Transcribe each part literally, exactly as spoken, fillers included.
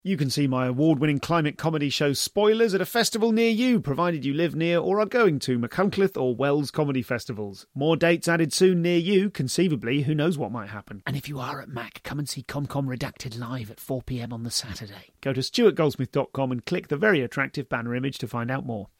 You can see my award-winning climate comedy show Spoilers at a festival near you, provided you live near or are going to Machynlleth or Wells comedy festivals. More dates added soon near you. Conceivably, who knows what might happen. And if you are at Mac, come and see ComCom Redacted live at four p.m. on the Saturday. Go to stuart goldsmith dot com and click the very attractive banner image to find out more.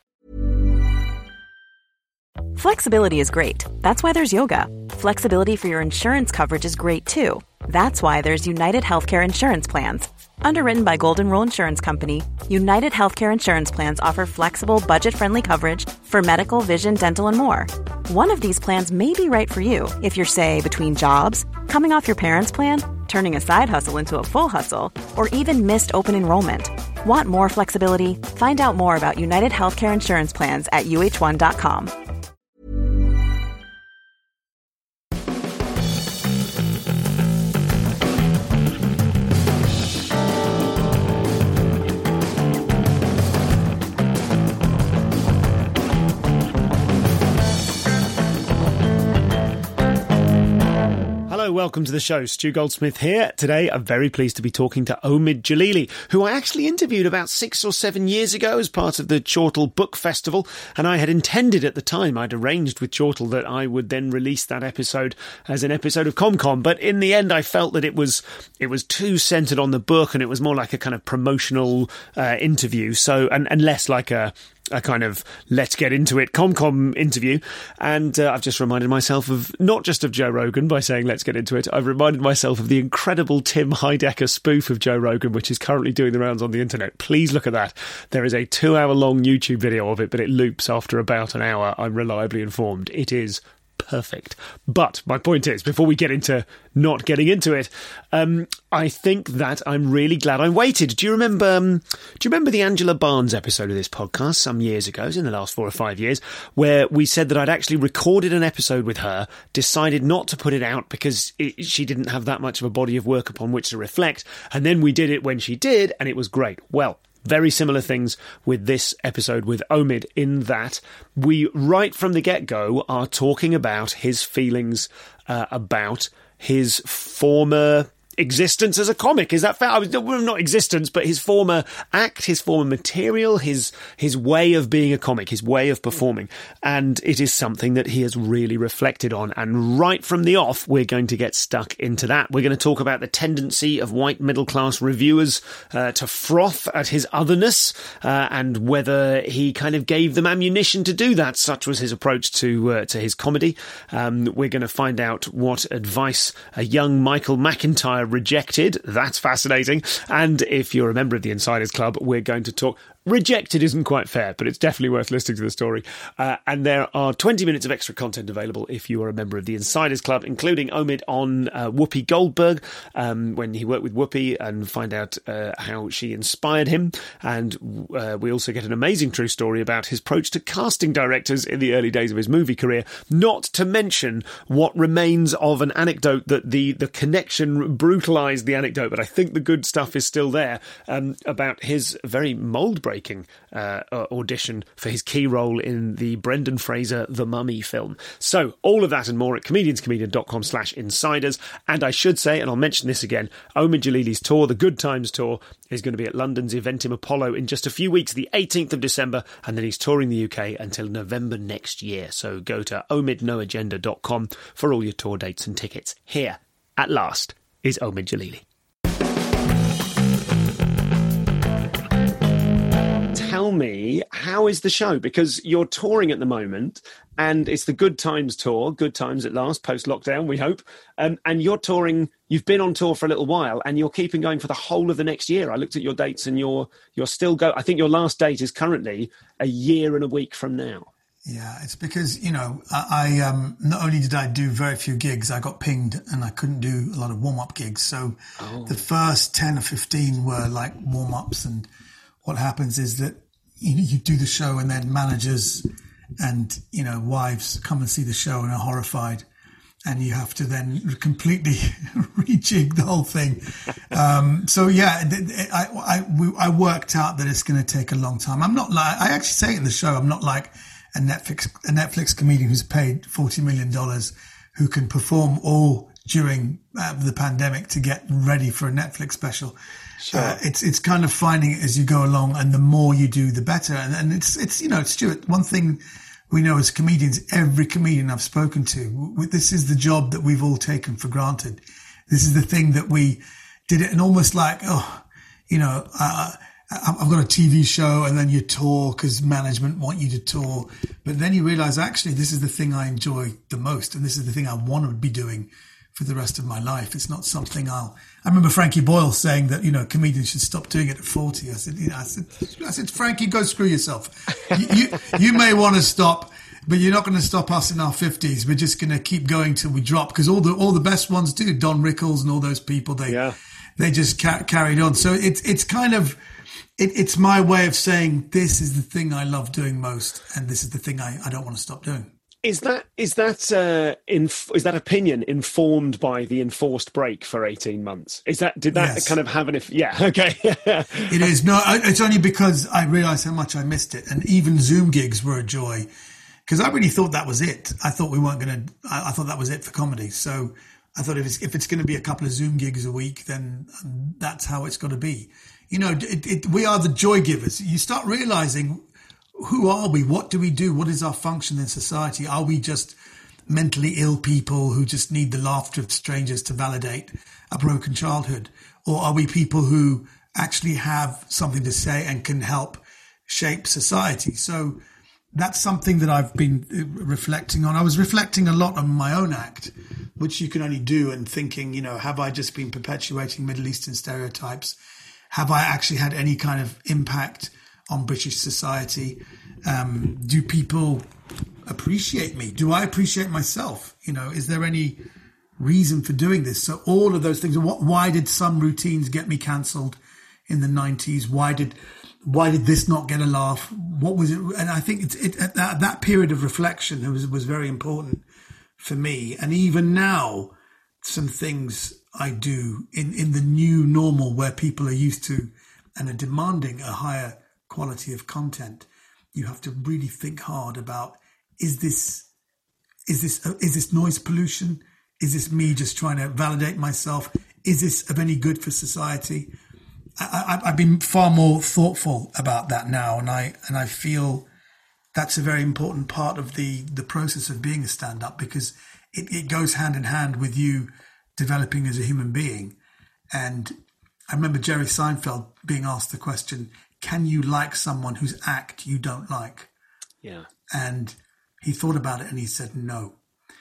Flexibility is great. That's why there's yoga. Flexibility for your insurance coverage is great too. That's why there's United Healthcare Insurance Plans. Underwritten by Golden Rule Insurance Company, United Healthcare Insurance Plans offer flexible, budget-friendly coverage for medical, vision, dental, and more. One of these plans may be right for you if you're, say, between jobs, coming off your parents' plan, turning a side hustle into a full hustle, or even missed open enrollment. Want more flexibility? Find out more about United Healthcare Insurance Plans at U H one dot com. Hello, welcome to the show. Stu Goldsmith here. Today, I'm very pleased to be talking to Omid Djalili, who I actually interviewed about six or seven years ago as part of the Chortle Book Festival, and I had intended at the time, I'd arranged with Chortle that I would then release that episode as an episode of ComCom, but in the end I felt that it was it was too centred on the book, and it was more like a kind of promotional uh, interview, so and, and less like a a kind of let's get into it ComCom interview. And uh, I've just reminded myself of not just of Joe Rogan by saying let's get into it. I've reminded myself of the incredible Tim Heidecker spoof of Joe Rogan, which is currently doing the rounds on the internet. Please look at that. There is a two hour long YouTube video of it, but it loops after about an hour, I'm reliably informed. It is perfect. But my point is, before we get into not getting into it, um, I think that I'm really glad I waited. Do you remember? Um, do you remember the Angela Barnes episode of this podcast some years ago? It was in the last four or five years, where we said that I'd actually recorded an episode with her, decided not to put it out because it, she didn't have that much of a body of work upon which to reflect, and then we did it when she did, and it was great. Well, very similar things with this episode with Omid, in that we, right from the get-go, are talking about his feelings uh, about his former existence as a comic. Is that fair? I was, well, not existence, but his former act, his former material, his his way of being a comic, his way of performing. And it is something that he has really reflected on. And right from the off, we're going to get stuck into that. We're going to talk about the tendency of white middle-class reviewers uh, to froth at his otherness, uh, and whether he kind of gave them ammunition to do that. Such was his approach to uh, to his comedy. Um, we're going to find out what advice a young Michael McIntyre rejected. That's fascinating. And if you're a member of the Insiders Club, we're going to talk... Rejected isn't quite fair, but it's definitely worth listening to the story. Uh, and there are twenty minutes of extra content available if you are a member of the Insiders Club, including Omid on uh, Whoopi Goldberg, um, when he worked with Whoopi, and find out uh, how she inspired him. And uh, we also get an amazing true story about his approach to casting directors in the early days of his movie career, not to mention what remains of an anecdote that the, the connection brutalised the anecdote, but I think the good stuff is still there, um, about his very mould-breaking Breaking uh, audition for his key role in the Brendan Fraser The Mummy film. So all of that and more at comedianscomedian.com slash insiders. And I should say, and I'll mention this again, Omid Djalili's tour, the Good Times Tour, is going to be at London's Eventim Apollo in just a few weeks, the eighteenth of December, and then he's touring the U K until November next year. So go to omid no agenda dot com for all your tour dates and tickets. Here, at last, is Omid Djalili. Tell me, how is the show? Because you're touring at the moment, and it's the Good Times Tour, Good Times at last, post-lockdown, we hope. Um, and you're touring, you've been on tour for a little while, and you're keeping going for the whole of the next year. I looked at your dates, and you're you're still go. I think your last date is currently a year and a week from now. Yeah, it's because, you know, I, I um, not only did I do very few gigs, I got pinged and I couldn't do a lot of warm-up gigs. So oh. the first ten or fifteen were like warm-ups, and what happens is that you, you do the show, and then managers and, you know, wives come and see the show and are horrified, and you have to then completely rejig the whole thing. Um, so yeah, I, I, I worked out that it's going to take a long time. I'm not like, I actually say it in the show, I'm not like a Netflix, a Netflix comedian who's paid forty million dollars who can perform all during uh, the pandemic to get ready for a Netflix special. Sure. Uh, it's it's kind of finding it as you go along, and the more you do, the better. And, and it's it's you know, Stuart, one thing we know as comedians, every comedian I've spoken to, w- this is the job that we've all taken for granted. This is the thing that we did it, and almost like, oh, you know, uh, I've got a T V show, and then you tour because management want you to tour. But then you realize, actually, this is the thing I enjoy the most, and this is the thing I want to be doing for the rest of my life. It's not something I'll. I remember Frankie Boyle saying that, you know, comedians should stop doing it at forty. I said, you know, I said, I said, Frankie, go screw yourself. You you, you may want to stop, but you're not going to stop us in our fifties. We're just going to keep going till we drop, because all the all the best ones do. Don Rickles and all those people, they yeah. they just ca- carried on. So it's it's kind of it, it's my way of saying this is the thing I love doing most, and this is the thing I, I don't want to stop doing. Is that is that uh, inf- is that opinion informed by the enforced break for eighteen months? Is that did that Yes. kind of have an if? Yeah, okay. It is. No, it's only because I realised how much I missed it, and even Zoom gigs were a joy, because I really thought that was it. I thought we weren't going to. I, I thought that was it for comedy. So I thought if it's if it's going to be a couple of Zoom gigs a week, then that's how it's got to be. You know, it, it, we are the joy givers. You start realising. Who are we? What do we do? What is our function in society? Are we just mentally ill people who just need the laughter of strangers to validate a broken childhood? Or are we people who actually have something to say and can help shape society? So that's something that I've been reflecting on. I was reflecting a lot on my own act, which you can only do, and thinking, you know, have I just been perpetuating Middle Eastern stereotypes? Have I actually had any kind of impact on British society? Um, do people appreciate me? Do I appreciate myself? You know, is there any reason for doing this? So all of those things. What, why did some routines get me cancelled in the nineties? Why did why did this not get a laugh? What was it? And I think it's, it, at that, that period of reflection was was very important for me. And even now, some things I do in, in the new normal where people are used to and are demanding a higher quality of content, you have to really think hard about, is this is this is this noise pollution? Is this me just trying to validate myself? Is this of any good for society? I, I, I've been far more thoughtful about that now, and I and I feel that's a very important part of the the process of being a stand-up, because it, it goes hand in hand with you developing as a human being. And I remember Jerry Seinfeld being asked the question, can you like someone whose act you don't like? Yeah. And he thought about it and he said no.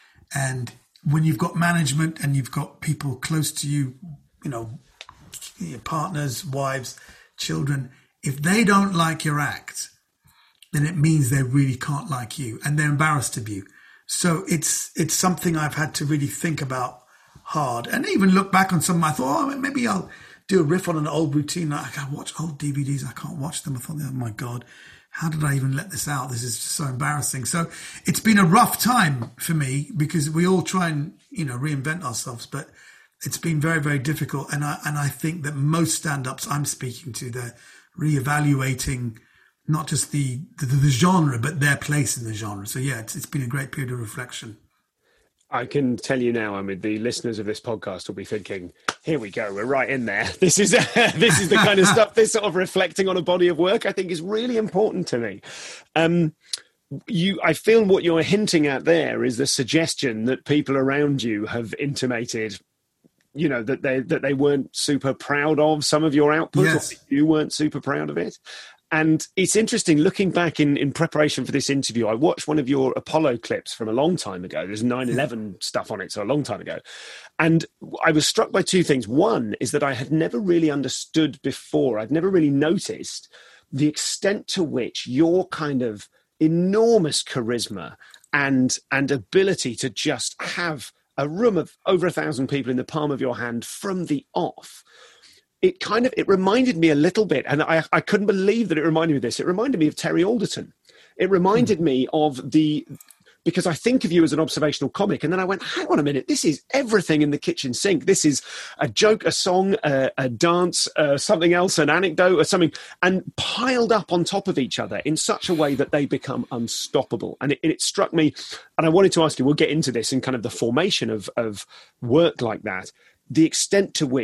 And when you've got management and you've got people close to you, you know, your partners, wives, children, if they don't like your act, then it means they really can't like you, and they're embarrassed of you. So it's it's something I've had to really think about hard, and even look back on some. I thought, oh, maybe I'll do a riff on an old routine. I can't watch old D V Ds. I can't watch them. I thought, oh my God, how did I even let this out? This is just so embarrassing. So it's been a rough time for me, because we all try and, you know, reinvent ourselves, but it's been very, very difficult. And I, and I think that most stand-ups I'm speaking to, they're reevaluating not just the, the, the genre, but their place in the genre. So yeah, it's, it's been a great period of reflection. I can tell you now, I mean, the listeners of this podcast will be thinking, here we go, we're right in there. This is this is the kind of stuff, this sort of reflecting on a body of work, I think is really important to me. Um, you, I feel what you're hinting at there is the suggestion that people around you have intimated, you know, that they that they weren't super proud of some of your output, yes. or you weren't super proud of it. And it's interesting, looking back in, in preparation for this interview, I watched one of your Apollo clips from a long time ago. There's nine eleven stuff on it, so a long time ago. And I was struck by two things. One is that I had never really understood before, I'd never really noticed the extent to which your kind of enormous charisma and and ability to just have a room of over a thousand people in the palm of your hand from the off, it kind of, it reminded me a little bit, and I, I couldn't believe that it reminded me of this. It reminded me of Terry Alderton. It reminded mm. me of the, because I think of you as an observational comic, and then I went, hang on a minute, this is everything in the kitchen sink. This is a joke, a song, a, a dance, uh, something else, an anecdote or something, and piled up on top of each other in such a way that they become unstoppable. And it, it struck me, and I wanted to ask you, we'll get into this in kind of the formation of, of work like that, the extent to which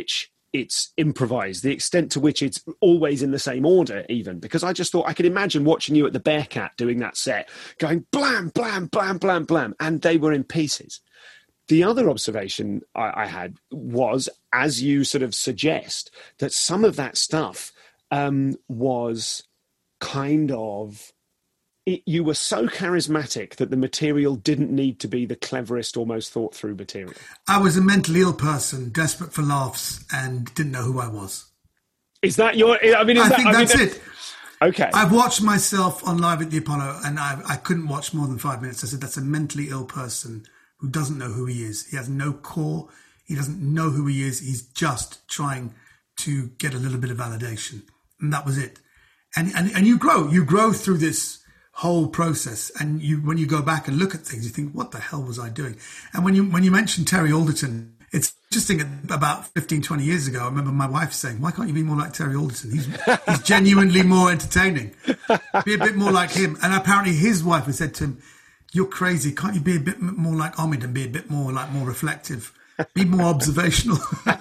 it's improvised, the extent to which it's always in the same order, even, because I just thought I could imagine watching you at the Bearcat doing that set, going blam, blam, blam, blam, blam, and they were in pieces. The other observation I, I had was, as you sort of suggest, that some of that stuff um, was kind of, it, you were so charismatic that the material didn't need to be the cleverest or most thought through material. I was a mentally ill person, desperate for laughs, and didn't know who I was. Is that your, I mean, is I that, think I that's mean, it. Okay. I've watched myself on Live at the Apollo, and I, I couldn't watch more than five minutes. I said, that's a mentally ill person who doesn't know who he is. He has no core. He doesn't know who he is. He's just trying to get a little bit of validation. And that was it. And, and, and you grow, you grow through this whole process. And you, when you go back and look at things, you think, what the hell was I doing? And when you, when you mentioned Terry Alderton, it's interesting. About fifteen, twenty years ago, I remember my wife saying, why can't you be more like Terry Alderton? He's, he's genuinely more entertaining. Be a bit more like him. And apparently his wife had said to him, you're crazy. Can't you be a bit more like Omid and be a bit more like more reflective, be more observational?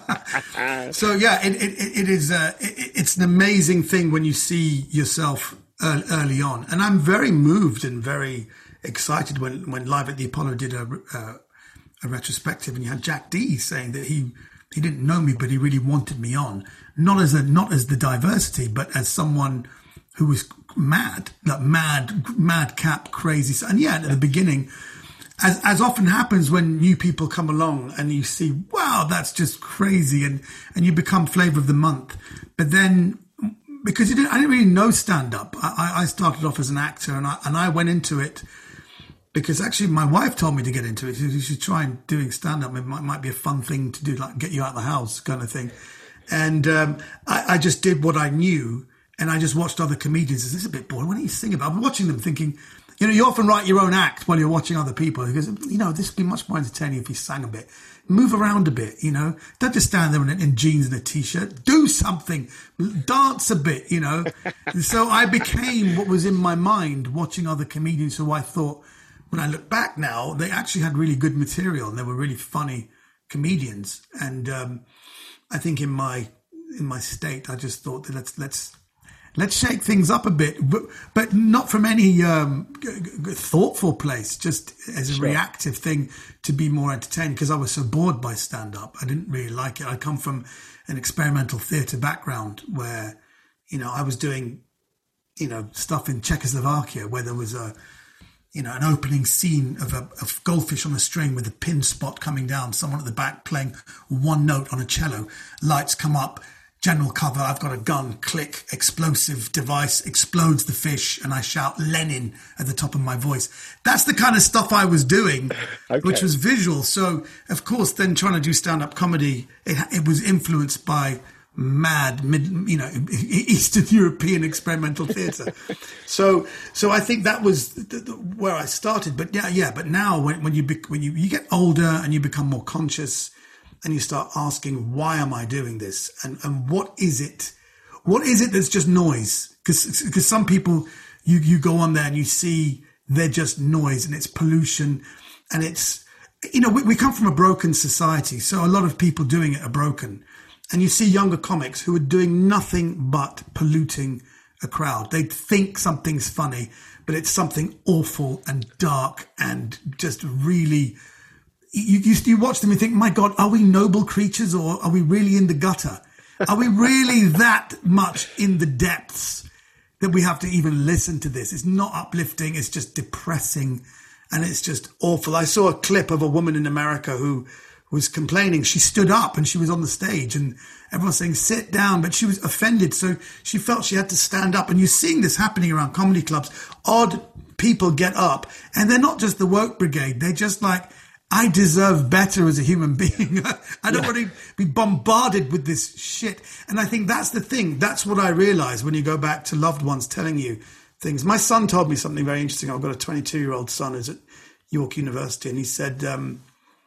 So yeah, it, it, it is. Uh, it, it's an amazing thing when you see yourself early on, and I'm very moved and very excited when, when Live at the Apollo did a, uh, a retrospective, and you had Jack Dee saying that he he didn't know me, but he really wanted me on, not as a not as the diversity, but as someone who was mad, like mad, madcap, crazy. And yeah, at the beginning, as as often happens when new people come along and you see, wow, that's just crazy, and and you become flavour of the month. But then, because you didn't, I didn't really know stand up. I, I started off as an actor, and I and I went into it because actually my wife told me to get into it. You should try and doing stand up. It might, might be a fun thing to do, like get you out of the house kind of thing. And um, I, I just did what I knew. And I just watched other comedians. This is a bit boring. Why don't you sing about it? I'm watching them thinking, you know, you often write your own act while you're watching other people because, you know, this would be much more entertaining if you sang a bit. Move around a bit, you know. Don't just stand there in, in jeans and a T-shirt. Do something. Dance a bit, you know. So I became what was in my mind watching other comedians who I thought, when I look back now, they actually had really good material and they were really funny comedians. And um, I think in my in my state, I just thought that let's let's... Let's shake things up a bit, but, but not from any um, g- g- thoughtful place, just as a sure. reactive thing to be more entertaining, because I was so bored by stand-up. I didn't really like it. I come from an experimental theatre background where, you know, I was doing, you know, stuff in Czechoslovakia where there was a, you know, an opening scene of a of goldfish on a string with a pin spot coming down, someone at the back playing one note on a cello, lights come up, general cover, I've got a gun, click, explosive device, explodes the fish, and I shout Lenin at the top of my voice. That's the kind of stuff I was doing, okay. Which was visual. So, of course, then trying to do stand-up comedy, it, it was influenced by mad, mid, you know, Eastern European experimental theatre. so, so I think that was the, the, where I started. But yeah, yeah. But now, when, when you be, when you, you get older and you become more conscious, and you start asking, why am I doing this? And and what is it? What is it that's just noise? Because because some people, you, you go on there and you see they're just noise and it's pollution. And it's, you know, we, we come from a broken society. So a lot of people doing it are broken. And you see younger comics who are doing nothing but polluting a crowd. They think something's funny, but it's something awful and dark and just really... You, you, you watch them and think, my God, are we noble creatures or are we really in the gutter? Are we really that much in the depths that we have to even listen to this? It's not uplifting. It's just depressing and it's just awful. I saw a clip of a woman in America who was complaining. She stood up and she was on the stage and everyone's saying, sit down, but she was offended. So she felt she had to stand up. And you're seeing this happening around comedy clubs. Odd people get up and they're not just the woke brigade. They're just like, I deserve better as a human being. I don't yeah. want to be bombarded with this shit. And I think that's the thing. That's what I realized when you go back to loved ones telling you things. My son told me something very interesting. I've got a twenty-two-year-old son who's at York University. And he said, um,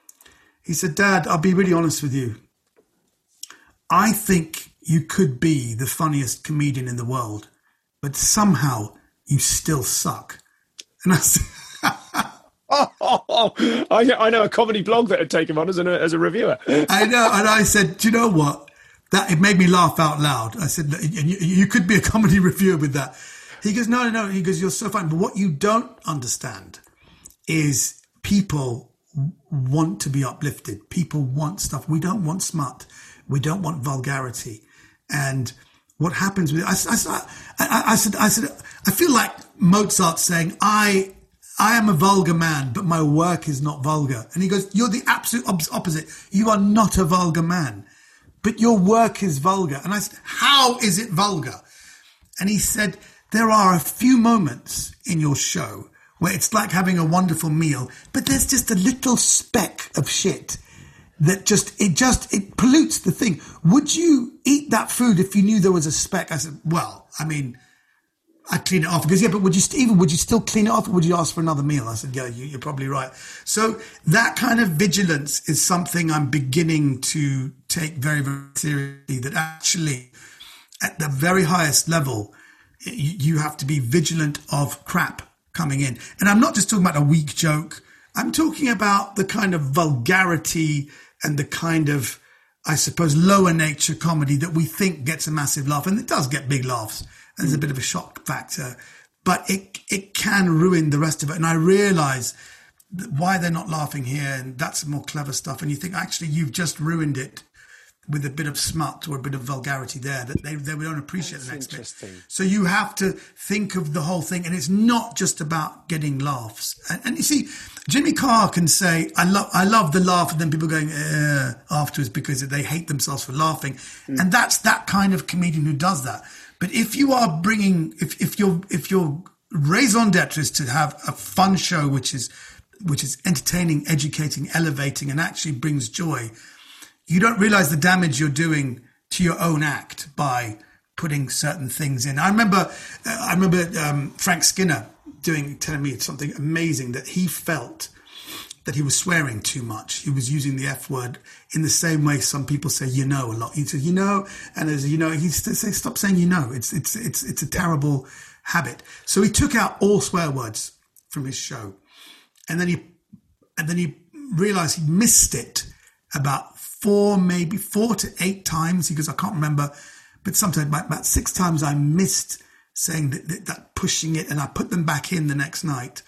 he said, Dad, I'll be really honest with you. I think you could be the funniest comedian in the world, but somehow you still suck. And I said... Oh, oh, oh. I, I know a comedy blog that had taken him on as, an, as a reviewer. I know. And I said, do you know what? that it made me laugh out loud. I said, you, you could be a comedy reviewer with that. He goes, no, no, no. He goes, you're so fine. But what you don't understand is people want to be uplifted. People want stuff. We don't want smut. We don't want vulgarity. And what happens with I, I, I, I said, I said, I feel like Mozart saying, I, I am a vulgar man, but my work is not vulgar. And he goes, you're the absolute opposite. You are not a vulgar man, but your work is vulgar. And I said, how is it vulgar? And he said, there are a few moments in your show where it's like having a wonderful meal, but there's just a little speck of shit that just, it just, it pollutes the thing. Would you eat that food if you knew there was a speck? I said, well, I mean, I'd clean it off. Because, yeah, but would you, st- even, would you still clean it off or would you ask for another meal? I said, yeah, you, you're probably right. So that kind of vigilance is something I'm beginning to take very, very seriously, that actually at the very highest level, you have to be vigilant of crap coming in. And I'm not just talking about a weak joke. I'm talking about the kind of vulgarity and the kind of, I suppose, lower nature comedy that we think gets a massive laugh. And it does get big laughs. There's a bit of a shock factor, but it it can ruin the rest of it. And I realize why they're not laughing here. And that's more clever stuff. And you think, actually, you've just ruined it with a bit of smut or a bit of vulgarity there, that they, they don't appreciate the next bit. So you have to think of the whole thing. And it's not just about getting laughs. And, and you see, Jimmy Carr can say, I love, I love the laugh. And then people going, eh, afterwards because they hate themselves for laughing. Mm. And that's that kind of comedian who does that. But if you are bringing, if, if your, if your raison d'etre is to have a fun show, which is, which is entertaining, educating, elevating, and actually brings joy, you don't realize the damage you're doing to your own act by putting certain things in. I remember, uh, I remember um, Frank Skinner doing, telling me something amazing, that he felt that he was swearing too much. He was using the F word in the same way some people say, you know, a lot. He said, you know, and as you know, he said, stop saying, you know, it's, it's, it's, it's a terrible habit. So he took out all swear words from his show. And then he, and then he realized he missed it about four, maybe four to eight times. He goes, I can't remember, but sometimes about six times I missed saying that, that, that pushing it, and I put them back in the next night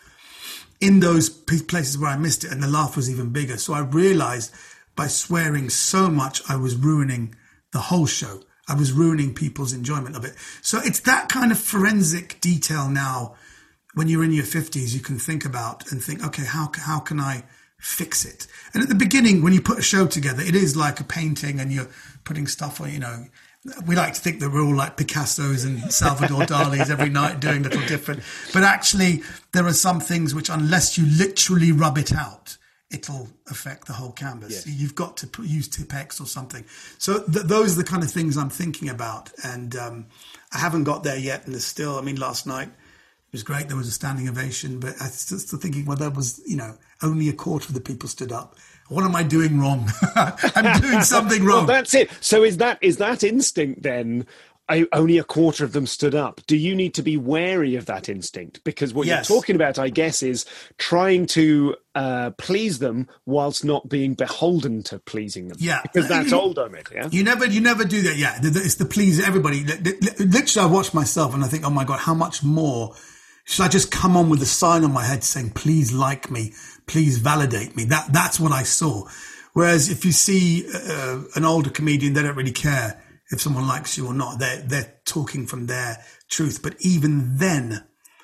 in those places where I missed it, and the laugh was even bigger. So I realized by swearing so much, I was ruining the whole show. I was ruining people's enjoyment of it. So it's that kind of forensic detail now. When you're in your fifties, you can think about and think, okay, how how can I fix it? And at the beginning, when you put a show together, it is like a painting and you're putting stuff on, you know, we like to think that we're all like Picassos and Salvador Dali's every night doing a little different. But actually, there are some things which, unless you literally rub it out, it'll affect the whole canvas. Yes. You've got to put, use Tipp-Ex or something. So th- those are the kind of things I'm thinking about. And um, I haven't got there yet. And there's still, I mean, last night, it was great. There was a standing ovation, but I'm still thinking, well, there was, you know, only a quarter of the people stood up. What am I doing wrong? I'm doing something wrong. Well, that's it. So is that is that instinct then? I, only a quarter of them stood up. Do you need to be wary of that instinct? Because what yes. you're talking about, I guess, is trying to uh, please them whilst not being beholden to pleasing them. Yeah, because that's old, Omid. Yeah, you never, you never do that. Yeah, it's the please everybody. Literally, I watch myself and I think, oh my God, how much more should I just come on with a sign on my head saying, please like me, please validate me? That That's what I saw. Whereas if you see uh, an older comedian, they don't really care if someone likes you or not. They're, they're talking from their truth. But even then,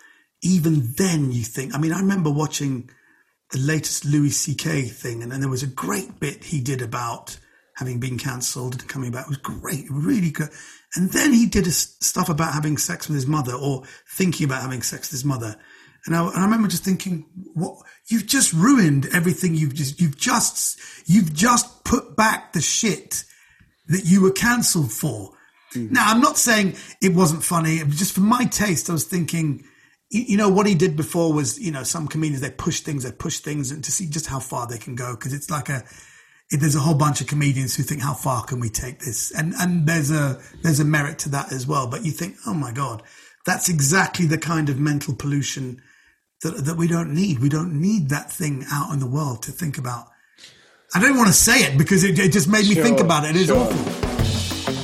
even then you think, I mean, I remember watching the latest Louis C K thing, and then there was a great bit he did about having been cancelled and coming back. It was great, really good. And then he did a, stuff about having sex with his mother, or thinking about having sex with his mother. And I, and I remember just thinking, what, you've just ruined everything. You've just, you've just, you've just put back the shit that you were cancelled for. Mm-hmm. Now, I'm not saying it wasn't funny. It was just for my taste. I was thinking, you, you know, what he did before was, you know, some comedians, they push things, they push things, and to see just how far they can go. Cause it's like a, it, there's a whole bunch of comedians who think, how far can we take this? And, and there's a, there's a merit to that as well. But you think, oh my God, that's exactly the kind of mental pollution that, that we don't need. We don't need that thing out in the world to think about. I don't want to say it because it, it just made me sure, think about it. It is sure. awful.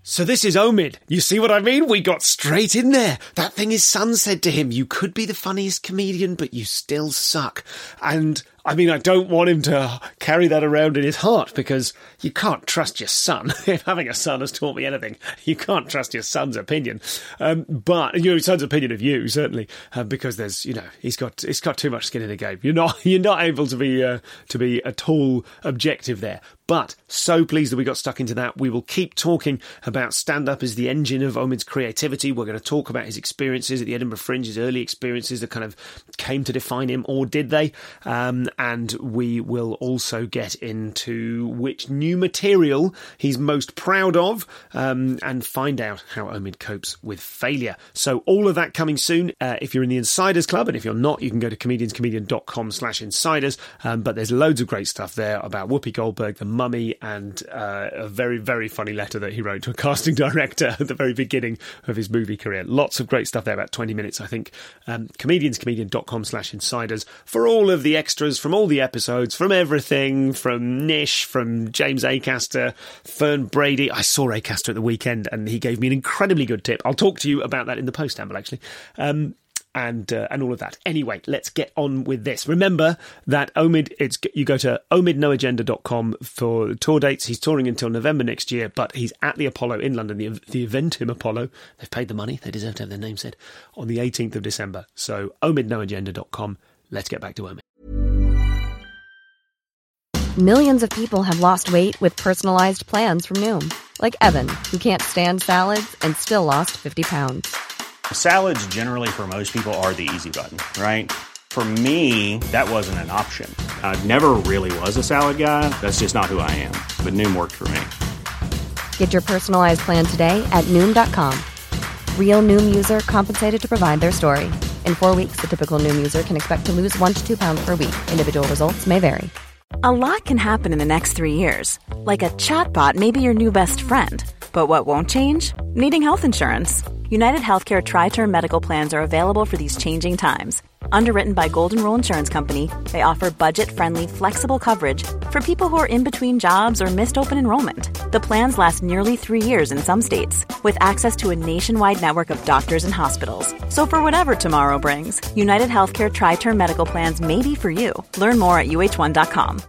So this is Omid. You see what I mean? We got straight in there. That thing his son said to him, you could be the funniest comedian, but you still suck. And I mean, I don't want him to carry that around in his heart because you can't trust your son. If having a son has taught me anything, you can't trust your son's opinion. Um, but your son's opinion of you, certainly, uh, because there's, you know, he's got he's got too much skin in the game. You're not you're not able to be uh, to be at all objective there. But so pleased that we got stuck into that. We will keep talking about stand-up as the engine of Omid's creativity. We're going to talk about his experiences at the Edinburgh Fringe, his early experiences that kind of came to define him, or did they? Um, and we will also get into which new material he's most proud of, um, and find out how Omid copes with failure. So all of that coming soon. Uh, if you're in the Insiders Club, and if you're not, you can go to comedianscomedian.com slash insiders. Um, but there's loads of great stuff there about Whoopi Goldberg, the Mummy, and uh, a very, very funny letter that he wrote to a casting director at the very beginning of his movie career. Lots of great stuff there, about twenty minutes, I think. Um, comedianscomedian.com slash insiders for all of the extras from all the episodes, from everything, from Nish, from James Acaster, Fern Brady. I saw Acaster at the weekend and he gave me an incredibly good tip. I'll talk to you about that in the post, Amble, actually. Um, and uh, and all of that. Anyway, let's get on with this. Remember that Omid, it's you go to omid no agenda dot com for tour dates. He's touring until November next year, but he's at the Apollo in London, the, the Eventim Apollo. They've paid the money. They deserve to have their name said, on the eighteenth of December. So omid no agenda dot com. Let's get back to Omid. Millions of people have lost weight with personalized plans from Noom. Like Evan, who can't stand salads and still lost fifty pounds. Salads generally for most people are the easy button, right? For me, that wasn't an option. I never really was a salad guy. That's just not who I am. But Noom worked for me. Get your personalized plan today at Noom dot com. Real Noom user compensated to provide their story. In four weeks, the typical Noom user can expect to lose one to two pounds per week. Individual results may vary. A lot can happen in the next three years. Like a chatbot may be your new best friend. But what won't change? Needing health insurance. United Healthcare Tri-Term Medical Plans are available for these changing times. Underwritten by Golden Rule Insurance Company, they offer budget-friendly, flexible coverage for people who are in between jobs or missed open enrollment. The plans last nearly three years in some states, with access to a nationwide network of doctors and hospitals. So for whatever tomorrow brings, United Healthcare Tri-Term Medical Plans may be for you. Learn more at U H one dot com.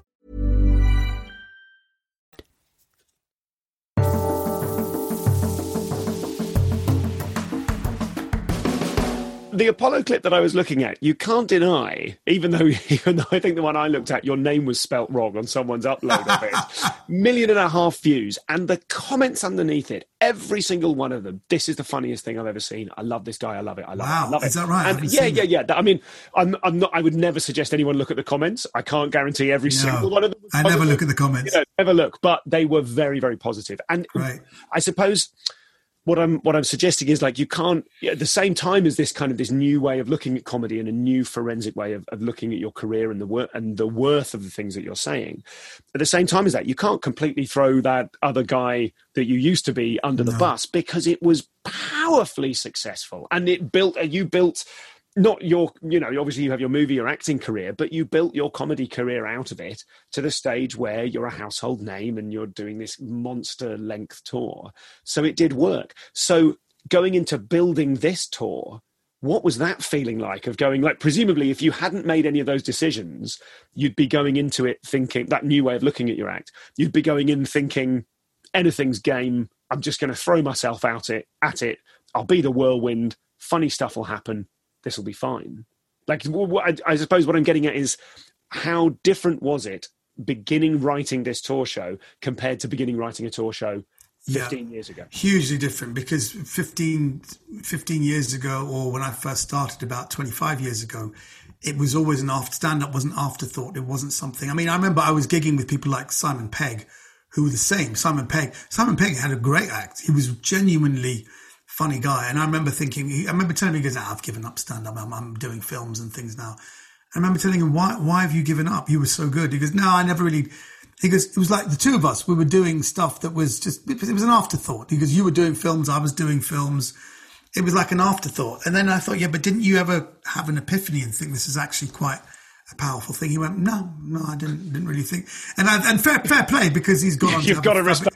The Apollo clip that I was looking at, you can't deny, even though even though I think the one I looked at, your name was spelt wrong on someone's upload of it. Million and a half views, and the comments underneath it, every single one of them, this is the funniest thing I've ever seen. I love this guy. I love it. I love wow, it. I love is it. that right? And yeah, yeah, yeah. I mean, I'm, I'm not. I would never suggest anyone look at the comments. I can't guarantee every no, single one of them. I never look at the comments. You know, never look, but they were very, very positive. And right. I suppose what I'm what I'm suggesting is, like, you can't, at the same time as this kind of this new way of looking at comedy and a new forensic way of, of looking at your career and the wor- and the worth of the things that you're saying, at the same time as that, you can't completely throw that other guy that you used to be under no. the bus, because it was powerfully successful, and it built you built not your, you know, obviously you have your movie or acting career, but you built your comedy career out of it to the stage where you're a household name and you're doing this monster length tour. So it did work. So going into building this tour, what was that feeling like, of going, like, presumably if you hadn't made any of those decisions, you'd be going into it thinking, that new way of looking at your act, you'd be going in thinking anything's game. I'm just going to throw myself out it at it. I'll be the whirlwind. Funny stuff will happen. This will be fine. Like, I suppose what I'm getting at is, how different was it beginning writing this tour show compared to beginning writing a tour show fifteen yeah, years ago? Hugely different, because fifteen, fifteen years ago, or when I first started about twenty-five years ago, it was always an after, stand-up was an afterthought. It wasn't something, I mean, I remember I was gigging with people like Simon Pegg, who were the same. Simon Pegg, Simon Pegg had a great act. He was genuinely funny guy. And I remember thinking, I remember telling him, he goes, ah, I've given up stand-up. I'm, I'm doing films and things now. I remember telling him, why, why have you given up? You were so good. He goes, no, I never really, he goes, it was like the two of us, we were doing stuff that was just, it was, it was an afterthought. He goes, you were doing films, I was doing films. It was like an afterthought. And then I thought, yeah, but didn't you ever have an epiphany and think this is actually quite a powerful thing? He went, no, no, I didn't, didn't really think. And I, and fair, fair play, because he's gone on. You've got to respect that.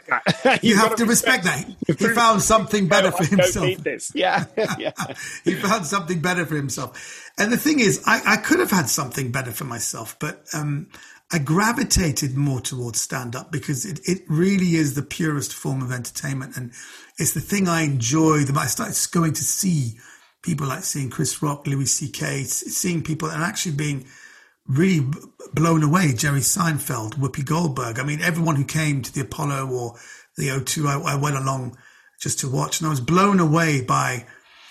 you have to respect, respect that. He found something better for himself. Don't need this. Yeah, yeah. He found something better for himself. And the thing is, I, I could have had something better for myself, but um, I gravitated more towards stand-up because it, it really is the purest form of entertainment. And it's the thing I enjoy the most. I started going to see people like seeing Chris Rock, Louis C K, seeing people and actually being really blown away. Jerry Seinfeld, Whoopi Goldberg. I mean, everyone who came to the Apollo or the O two, I, I went along just to watch. And I was blown away by,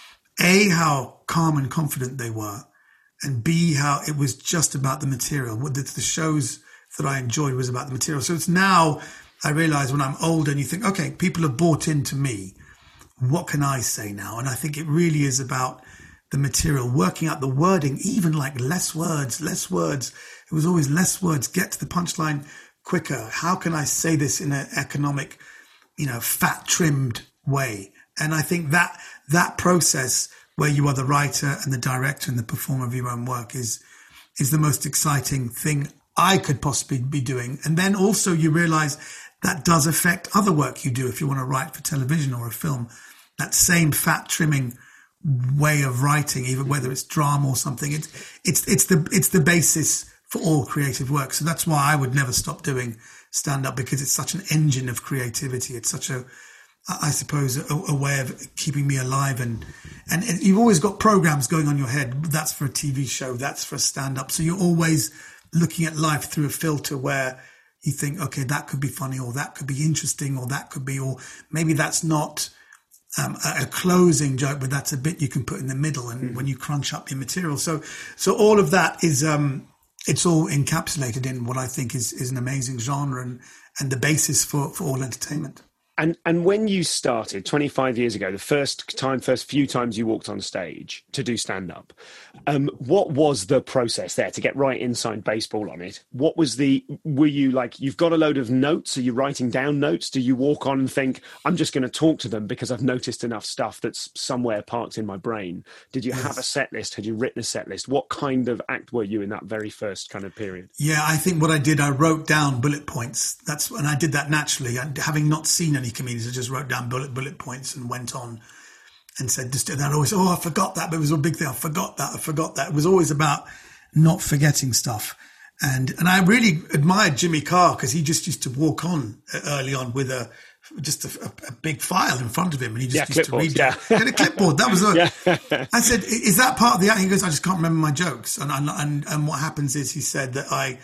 A, how calm and confident they were, and B, how it was just about the material. The, the shows that I enjoyed was about the material. So it's now, I realize when I'm older and you think, okay, people have bought into me. What can I say now? And I think it really is about the material, working out the wording, even like less words, less words. It was always less words, get to the punchline quicker. How can I say this in an economic, you know, fat trimmed way? And I think that that process where you are the writer and the director and the performer of your own work is is the most exciting thing I could possibly be doing. And then also you realize that does affect other work you do. If you want to write for television or a film, that same fat trimming way of writing, even whether it's drama or something, it's it's it's the it's the basis for all creative work. So that's why I would never stop doing stand-up, because it's such an engine of creativity. It's such a, I suppose, a, a way of keeping me alive. And, and you've always got programs going on your head. That's for a T V show. That's for a stand-up. So you're always looking at life through a filter where you think, okay, that could be funny, or that could be interesting, or that could be, or maybe that's not um, a, a closing joke, but that's a bit you can put in the middle. And mm-hmm. when you crunch up your material. So, so all of that is, um, it's all encapsulated in what I think is, is an amazing genre and, and the basis for, for all entertainment. And and when you started twenty-five years ago, the first time, first few times you walked on stage to do stand-up, um, what was the process there to get right inside baseball on it? What was the, were you like, you've got a load of notes, are you writing down notes? Do you walk on and think, I'm just going to talk to them because I've noticed enough stuff that's somewhere parked in my brain? Did you yes. have a set list? Had you written a set list? What kind of act were you in that very first kind of period? Yeah, I think what I did, I wrote down bullet points. That's, and I did that naturally. And having not seen any comedians, I just wrote down bullet bullet points and went on and said, just, and I'd always, oh, I forgot that, but it was a big thing. I forgot that, I forgot that. It was always about not forgetting stuff. And and I really admired Jimmy Carr, because he just used to walk on early on with a just a, a big file in front of him, and he just yeah, used to read yeah. it. He had a clipboard. That was a, yeah. I said, is that part of the act? He goes, I just can't remember my jokes. And and and what happens is, he said that I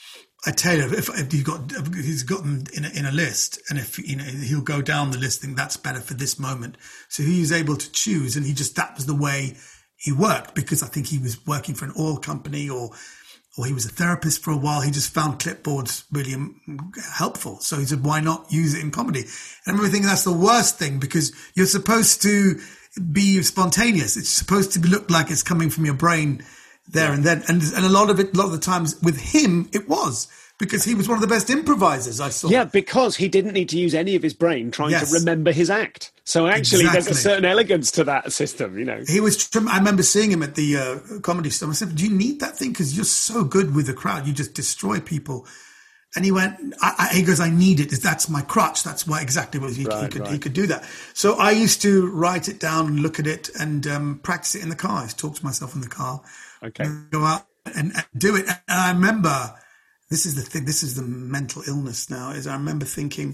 I tell you, if, if you got, if he's got them in a, in a list, and if, you know, he'll go down the list, think that's better for this moment. So he was able to choose, and he just, that was the way he worked, because I think he was working for an oil company, or, or he was a therapist for a while. He just found clipboards really helpful. So he said, why not use it in comedy? And I remember thinking that's the worst thing, because you're supposed to be spontaneous. It's supposed to look like it's coming from your brain there yeah. and then. And, and a lot of it, a lot of the times with him, it was, because he was one of the best improvisers I saw. Yeah, because he didn't need to use any of his brain trying yes. to remember his act. So actually exactly. there's a certain elegance to that system, you know. He was, I remember seeing him at the uh, Comedy Store. I said, do you need that thing? Because you're so good with the crowd. You just destroy people. And he went, I, I, he goes, I need it. That's my crutch. That's why exactly what he, right, he could right. he could do that. So I used to write it down and look at it and um, practice it in the car. I used to talk to myself in the car. Okay. Go out and, and do it. And I remember, this is the thing, this is the mental illness now, is I remember thinking,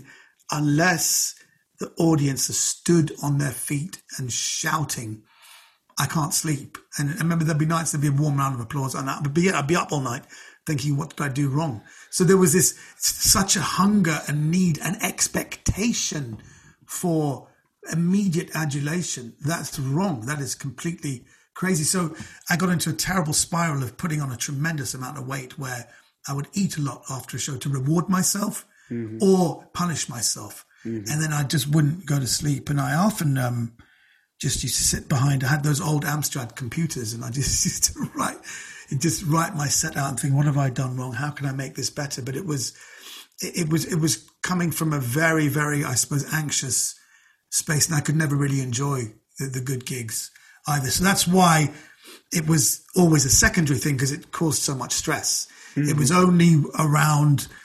unless the audience has stood on their feet and shouting, I can't sleep. And I remember there'd be nights, there'd be a warm round of applause, and I'd be, I'd be up all night thinking, what did I do wrong? So there was this, such a hunger and need and expectation for immediate adulation. That's wrong. That is completely crazy. So I got into a terrible spiral of putting on a tremendous amount of weight, where I would eat a lot after a show to reward myself mm-hmm. or punish myself. Mm-hmm. And then I just wouldn't go to sleep. And I often um, just used to sit behind, I had those old Amstrad computers, and I just used to write, just write my set out and think, what have I done wrong? How can I make this better? But it was, it, it was, it was coming from a very, very, I suppose, anxious space. And I could never really enjoy the, the good gigs either. So that's why it was always a secondary thing, because it caused so much stress. Mm-hmm. It was only around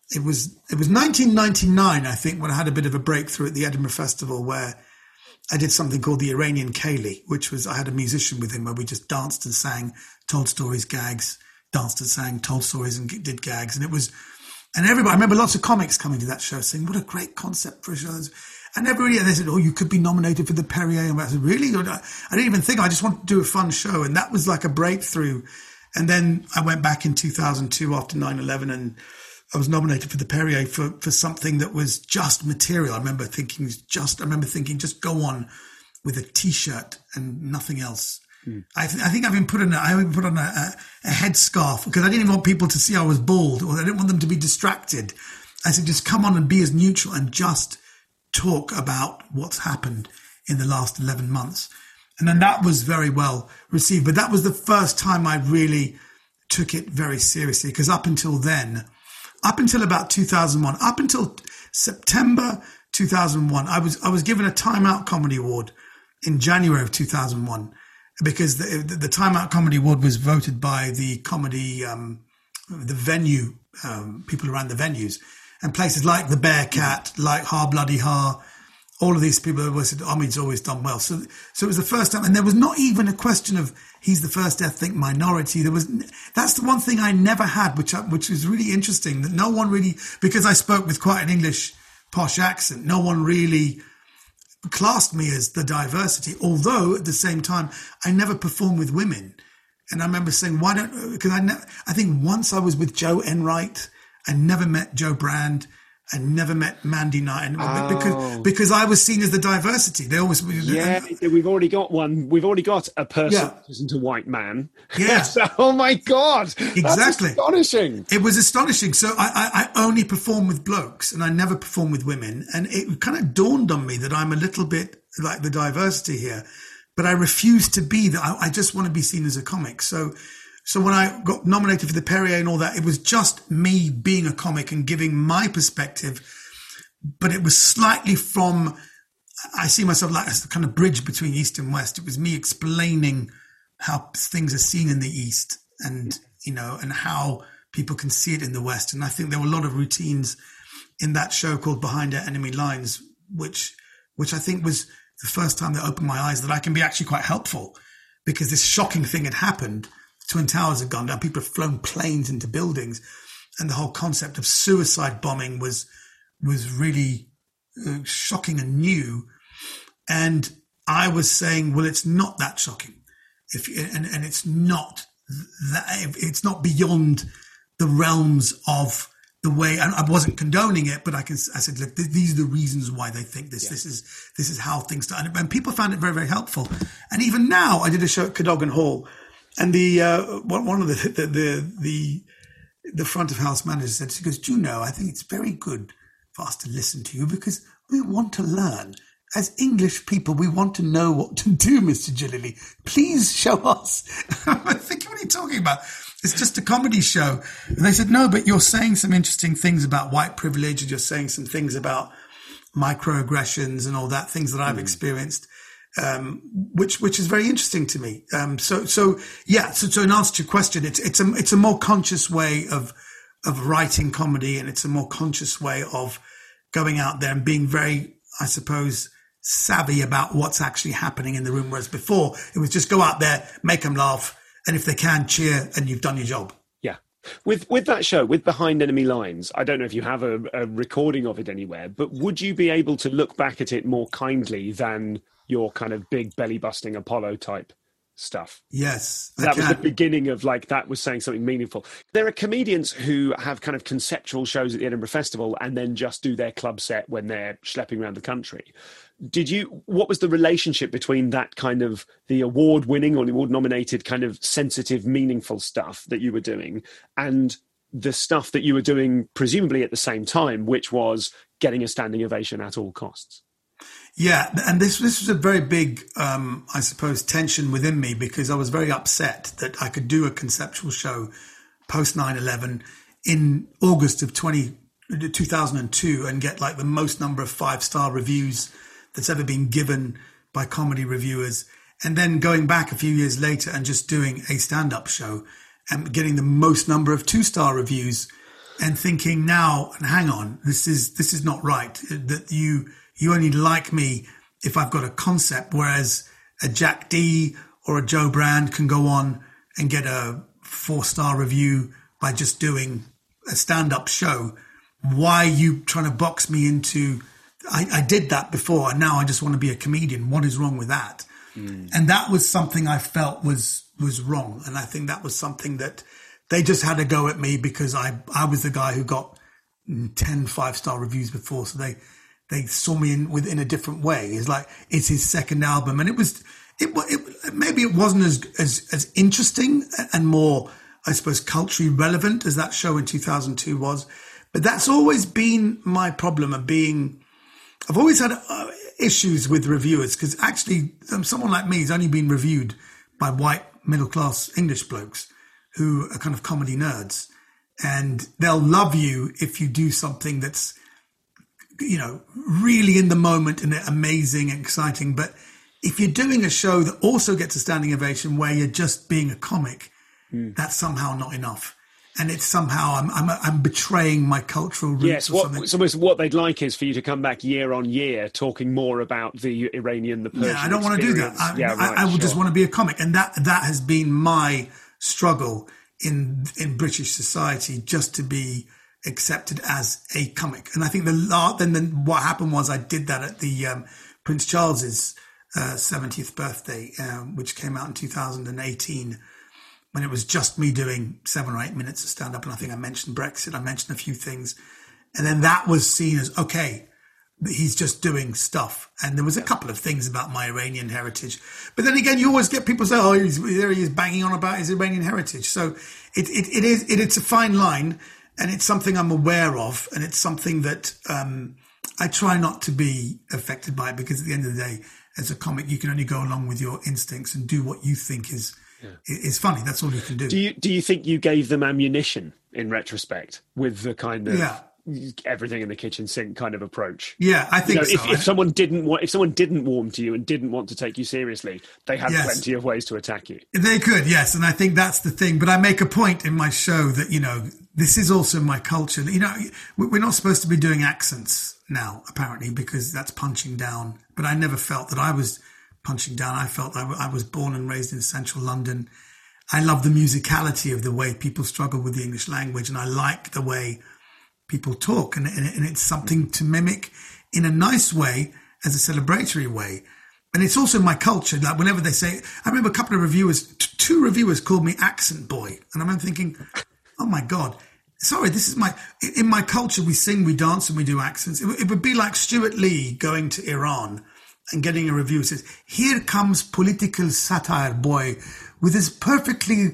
it was it was nineteen ninety-nine, I think, when I had a bit of a breakthrough at the Edinburgh Festival, where I did something called the Iranian Ceilidh, which was, I had a musician with him where we just danced and sang, told stories, gags, danced and sang, told stories and did gags. And it was, and everybody, I remember lots of comics coming to that show saying, what a great concept for a show. And everybody, and they said, oh, you could be nominated for the Perrier. And I said, really? I didn't even think, I just wanted to do a fun show. And that was like a breakthrough. And then I went back in two thousand two after nine eleven, and I was nominated for the Perrier for, for something that was just material. I remember thinking just, I remember thinking just go on with a t-shirt and nothing else. Hmm. I, th- I think I've been put on a, I even put on a, a, a headscarf because I didn't even want people to see I was bald, or I didn't want them to be distracted. I said, just come on and be as neutral and just talk about what's happened in the last eleven months. And then that was very well received. But that was the first time I really took it very seriously, because up until then, up until about two thousand one, up until September two thousand one, I was I was given a Time Out Comedy Award in January of two thousand one, because the, the, the Time Out Comedy Award was voted by the comedy, um, the venue, um, people around the venues, and places like the Bearcat, like Ha Bloody Ha. All of these people always said, Omid's always done well. So, so it was the first time, and there was not even a question of he's the first ethnic minority. There was, that's the one thing I never had, which, I, which was really interesting, that no one really, because I spoke with quite an English posh accent, no one really classed me as the diversity. Although at the same time, I never performed with women. And I remember saying, why don't, because I ne- I think once I was with Joe Enright, I never met Joe Brand. I never met Mandy Knight, oh. because because I was seen as the diversity. They always yeah. And, we've already got one. We've already got a person yeah. that isn't a white man. Yeah. so, oh my god, exactly. That's astonishing. It was astonishing. So I, I, I only perform with blokes, and I never perform with women. And it kind of dawned on me that I'm a little bit like the diversity here, but I refuse to be that. I, I just want to be seen as a comic. So. So when I got nominated for the Perrier and all that, it was just me being a comic and giving my perspective, but it was slightly from, I see myself like a kind of bridge between East and West. It was me explaining how things are seen in the East and, you know, and how people can see it in the West. And I think there were a lot of routines in that show called Behind Our Enemy Lines, which, which I think was the first time that opened my eyes that I can be actually quite helpful, because this shocking thing had happened. Twin Towers had gone down. People had flown planes into buildings, and the whole concept of suicide bombing was was really uh, shocking and new. And I was saying, well, it's not that shocking, if and and it's not that it's not beyond the realms of the way. And I wasn't condoning it, but I can. I said, look, th- these are the reasons why they think this. Yeah. This is this is how things done, and people found it very very helpful. And even now, I did a show at Cadogan Hall. And the uh, one of the the, the the the front of house manager said, she goes, do you know, I think it's very good for us to listen to you because we want to learn. As English people, we want to know what to do, Mister Jalili. Please show us. I'm thinking, what are you talking about? It's just a comedy show. And they said, no, but you're saying some interesting things about white privilege, and you're saying some things about microaggressions and all that, things that I've mm. experienced. Um, which, which is very interesting to me. Um, so, so yeah, so, so in answer to your question, it's, it's a, it's a more conscious way of, of writing comedy, and it's a more conscious way of going out there and being very, I suppose, savvy about what's actually happening in the room. Whereas before it was just go out there, make them laugh. And if they can, cheer, and you've done your job. Yeah. With, with that show, with Behind Enemy Lines, I don't know if you have a, a recording of it anywhere, but would you be able to look back at it more kindly than your kind of big belly busting Apollo type stuff? Yes. That was the beginning of like, that was saying something meaningful. There are comedians who have kind of conceptual shows at the Edinburgh Festival and then just do their club set when they're schlepping around the country. Did you, what was the relationship between that kind of the award winning or the award nominated kind of sensitive, meaningful stuff that you were doing and the stuff that you were doing presumably at the same time, which was getting a standing ovation at all costs? Yeah, and this this was a very big, um, I suppose, tension within me, because I was very upset that I could do a conceptual show post nine eleven in August of two thousand two and get like the most number of five-star reviews that's ever been given by comedy reviewers. And then going back a few years later and just doing a stand-up show and getting the most number of two-star reviews. and thinking now, hang on, this is this is not right. That you you only like me if I've got a concept, whereas a Jack D or a Joe Brand can go on and get a four-star review by just doing a stand-up show. Why are you trying to box me into, I, I did that before and now I just want to be a comedian. What is wrong with that? Mm. And that was something I felt was was wrong. And I think that was something that they just had a go at me because I, I was the guy who got ten five-star reviews before. So they, they saw me in within a different way. It's like, it's his second album. And it was, it, it maybe it wasn't as, as, as interesting and more, I suppose, culturally relevant as that show in two thousand two was. But that's always been my problem of being, I've always had uh, issues with reviewers because actually um, someone like me has only been reviewed by white middle-class English blokes who are kind of comedy nerds. And they'll love you if you do something that's, you know, really in the moment and amazing and exciting. But if you're doing a show that also gets a standing ovation where you're just being a comic, mm. that's somehow not enough. And it's somehow I'm I'm, I'm betraying my cultural roots. Yes, or what, something. So almost what they'd like is for you to come back year on year talking more about the Iranian, the Persian. Yeah, I don't want to do that. I, yeah, I, right, I will sure. just want to be a comic, and that that has been my struggle in in British society, just to be accepted as a comic. And I think the then then what happened was I did that at the um, Prince Charles's uh, seventieth birthday, um, which came out in two thousand eighteen. When it was just me doing seven or eight minutes of stand-up. And I think I mentioned Brexit, I mentioned a few things. And then that was seen as, okay, he's just doing stuff. And there was a couple of things about my Iranian heritage. But then again, you always get people say, oh, he's, there he is banging on about his Iranian heritage. So it, it, it is, it, it's a fine line, and it's something I'm aware of. And it's something that um, I try not to be affected by, because at the end of the day, as a comic, you can only go along with your instincts and do what you think is Yeah. It's funny. That's all you can do. Do you do you think you gave them ammunition in retrospect with the kind of yeah. everything in the kitchen sink kind of approach? Yeah, I think you know, so. If, if someone didn't want, if someone didn't warm to you and didn't want to take you seriously, they had yes. plenty of ways to attack you. They could, yes, and I think that's the thing. But I make a point in my show that, you know, this is also my culture. You know, we're not supposed to be doing accents now, apparently, because that's punching down. But I never felt that I was punching down. I felt I, w- I was born and raised in central London. I love the musicality of the way people struggle with the English language, and I like the way people talk, and, and, and it's something to mimic in a nice way, as a celebratory way. And it's also my culture. Like whenever they say, I remember a couple of reviewers, t- two reviewers called me accent boy, and I remember thinking, oh my God, sorry, this is my, in my culture, we sing, we dance, and we do accents. It, it would be like Stuart Lee going to Iran and getting a review that says, here comes political satire boy with his perfectly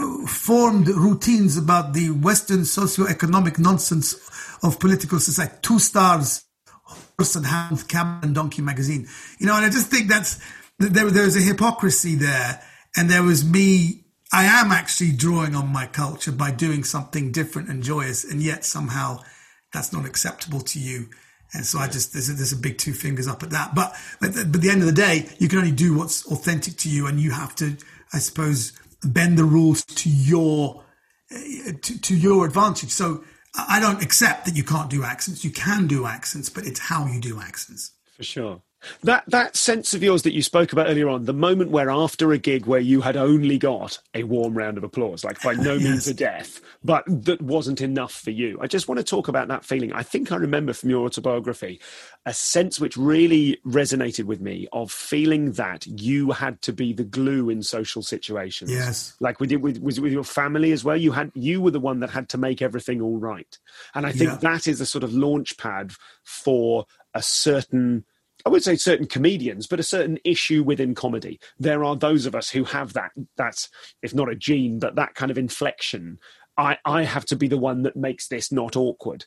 formed routines about the Western socio-economic nonsense of political society. Two stars, Horse and Hound, Camel and Donkey magazine. You know, and I just think that's, there, there's a hypocrisy there. And there was me, I am actually drawing on my culture by doing something different and joyous, and yet somehow that's not acceptable to you. And so I just, there's a, there's a big two fingers up at that. But, but at the end of the day, you can only do what's authentic to you, and you have to, I suppose, bend the rules to your, uh, to, to your advantage. So I don't accept that you can't do accents. You can do accents, but it's how you do accents. For sure. That that sense of yours that you spoke about earlier on, the moment where after a gig where you had only got a warm round of applause, like by no means yes. a death, but that wasn't enough for you. I just want to talk about that feeling. I think I remember from your autobiography a sense which really resonated with me of feeling that you had to be the glue in social situations. Yes. Like we did with, with, with your family as well. You had you were the one that had to make everything all right. And I think yeah. that is a sort of launch pad for a certain, I would say certain comedians, but a certain issue within comedy. There are those of us who have that, that's, if not a gene, but that kind of inflection. I, I have to be the one that makes this not awkward.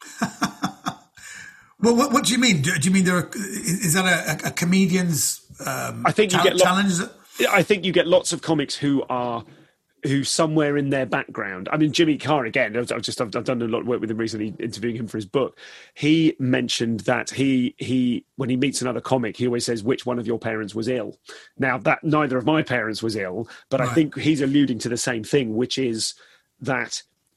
Well, what, what do you mean? Do, do you mean there are, is that a, a comedian's um, I think you ta- get lo- challenge? I think you get lots of comics who are who somewhere in their background. I mean, Jimmy Carr, again, I've just I've, I've done a lot of work with him recently, interviewing him for his book. He mentioned that he he when he meets another comic, he always says, "Which one of your parents was ill?" Now, that neither of my parents was ill, but right. I think he's alluding to the same thing, which is that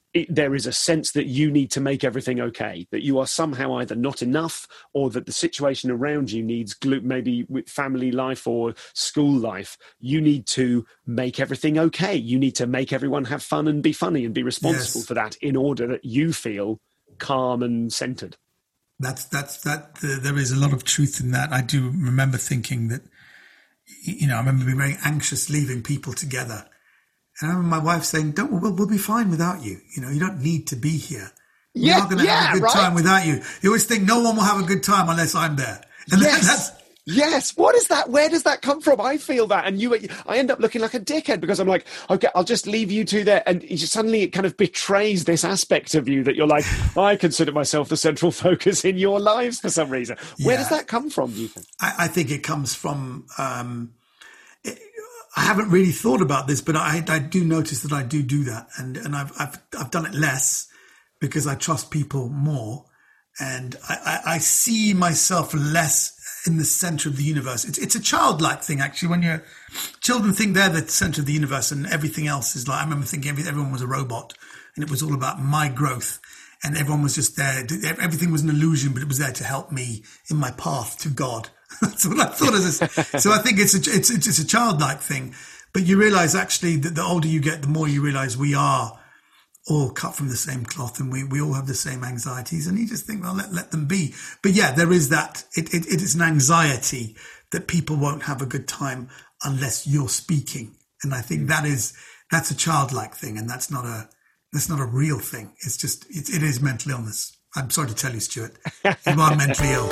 it, there is a sense that you need to make everything okay, that you are somehow either not enough, or that the situation around you needs glue, maybe with family life or school life, you need to make everything okay. You need to make everyone have fun and be funny and be responsible Yes. for that in order that you feel calm and centered. That's that's that. Uh, there is a lot of truth in that. I do remember thinking that, you know, I remember being very anxious leaving people together, and I remember my wife saying, "Don't we'll, we'll be fine without you. You know, you don't need to be here. We're Yeah, not going to yeah, have a good right? time without you." You always think no one will have a good time unless I'm there, and that, Yes. that's. Yes. What is that? Where does that come from? I feel that. And you, I end up looking like a dickhead because I'm like, okay, I'll just leave you two there. And you just, suddenly it kind of betrays this aspect of you that you're like, I consider myself the central focus in your lives for some reason. Where Yeah. does that come from, do you think? I, I think it comes from. Um, it, I haven't really thought about this, but I, I do notice that I do do that, and and I've I've I've done it less because I trust people more, and I, I, I see myself less in the center of the universe. It's it's a childlike thing, actually. When you're children think they're the center of the universe, and everything else is like. I remember thinking every, everyone was a robot, and it was all about my growth, and everyone was just there. Everything was an illusion, but it was there to help me in my path to God. That's what I thought of this. So I think it's a it's it's, it's a childlike thing, but you realize actually that the older you get, the more you realize we are all cut from the same cloth, and we, we all have the same anxieties, and you just think, well, let, let them be. But yeah, there is that, it, it, it is an anxiety that people won't have a good time unless you're speaking. And I think that is, that's a childlike thing, and that's not a, that's not a real thing. It's just, it, it is mental illness. I'm sorry to tell you, Stuart, you are mentally ill.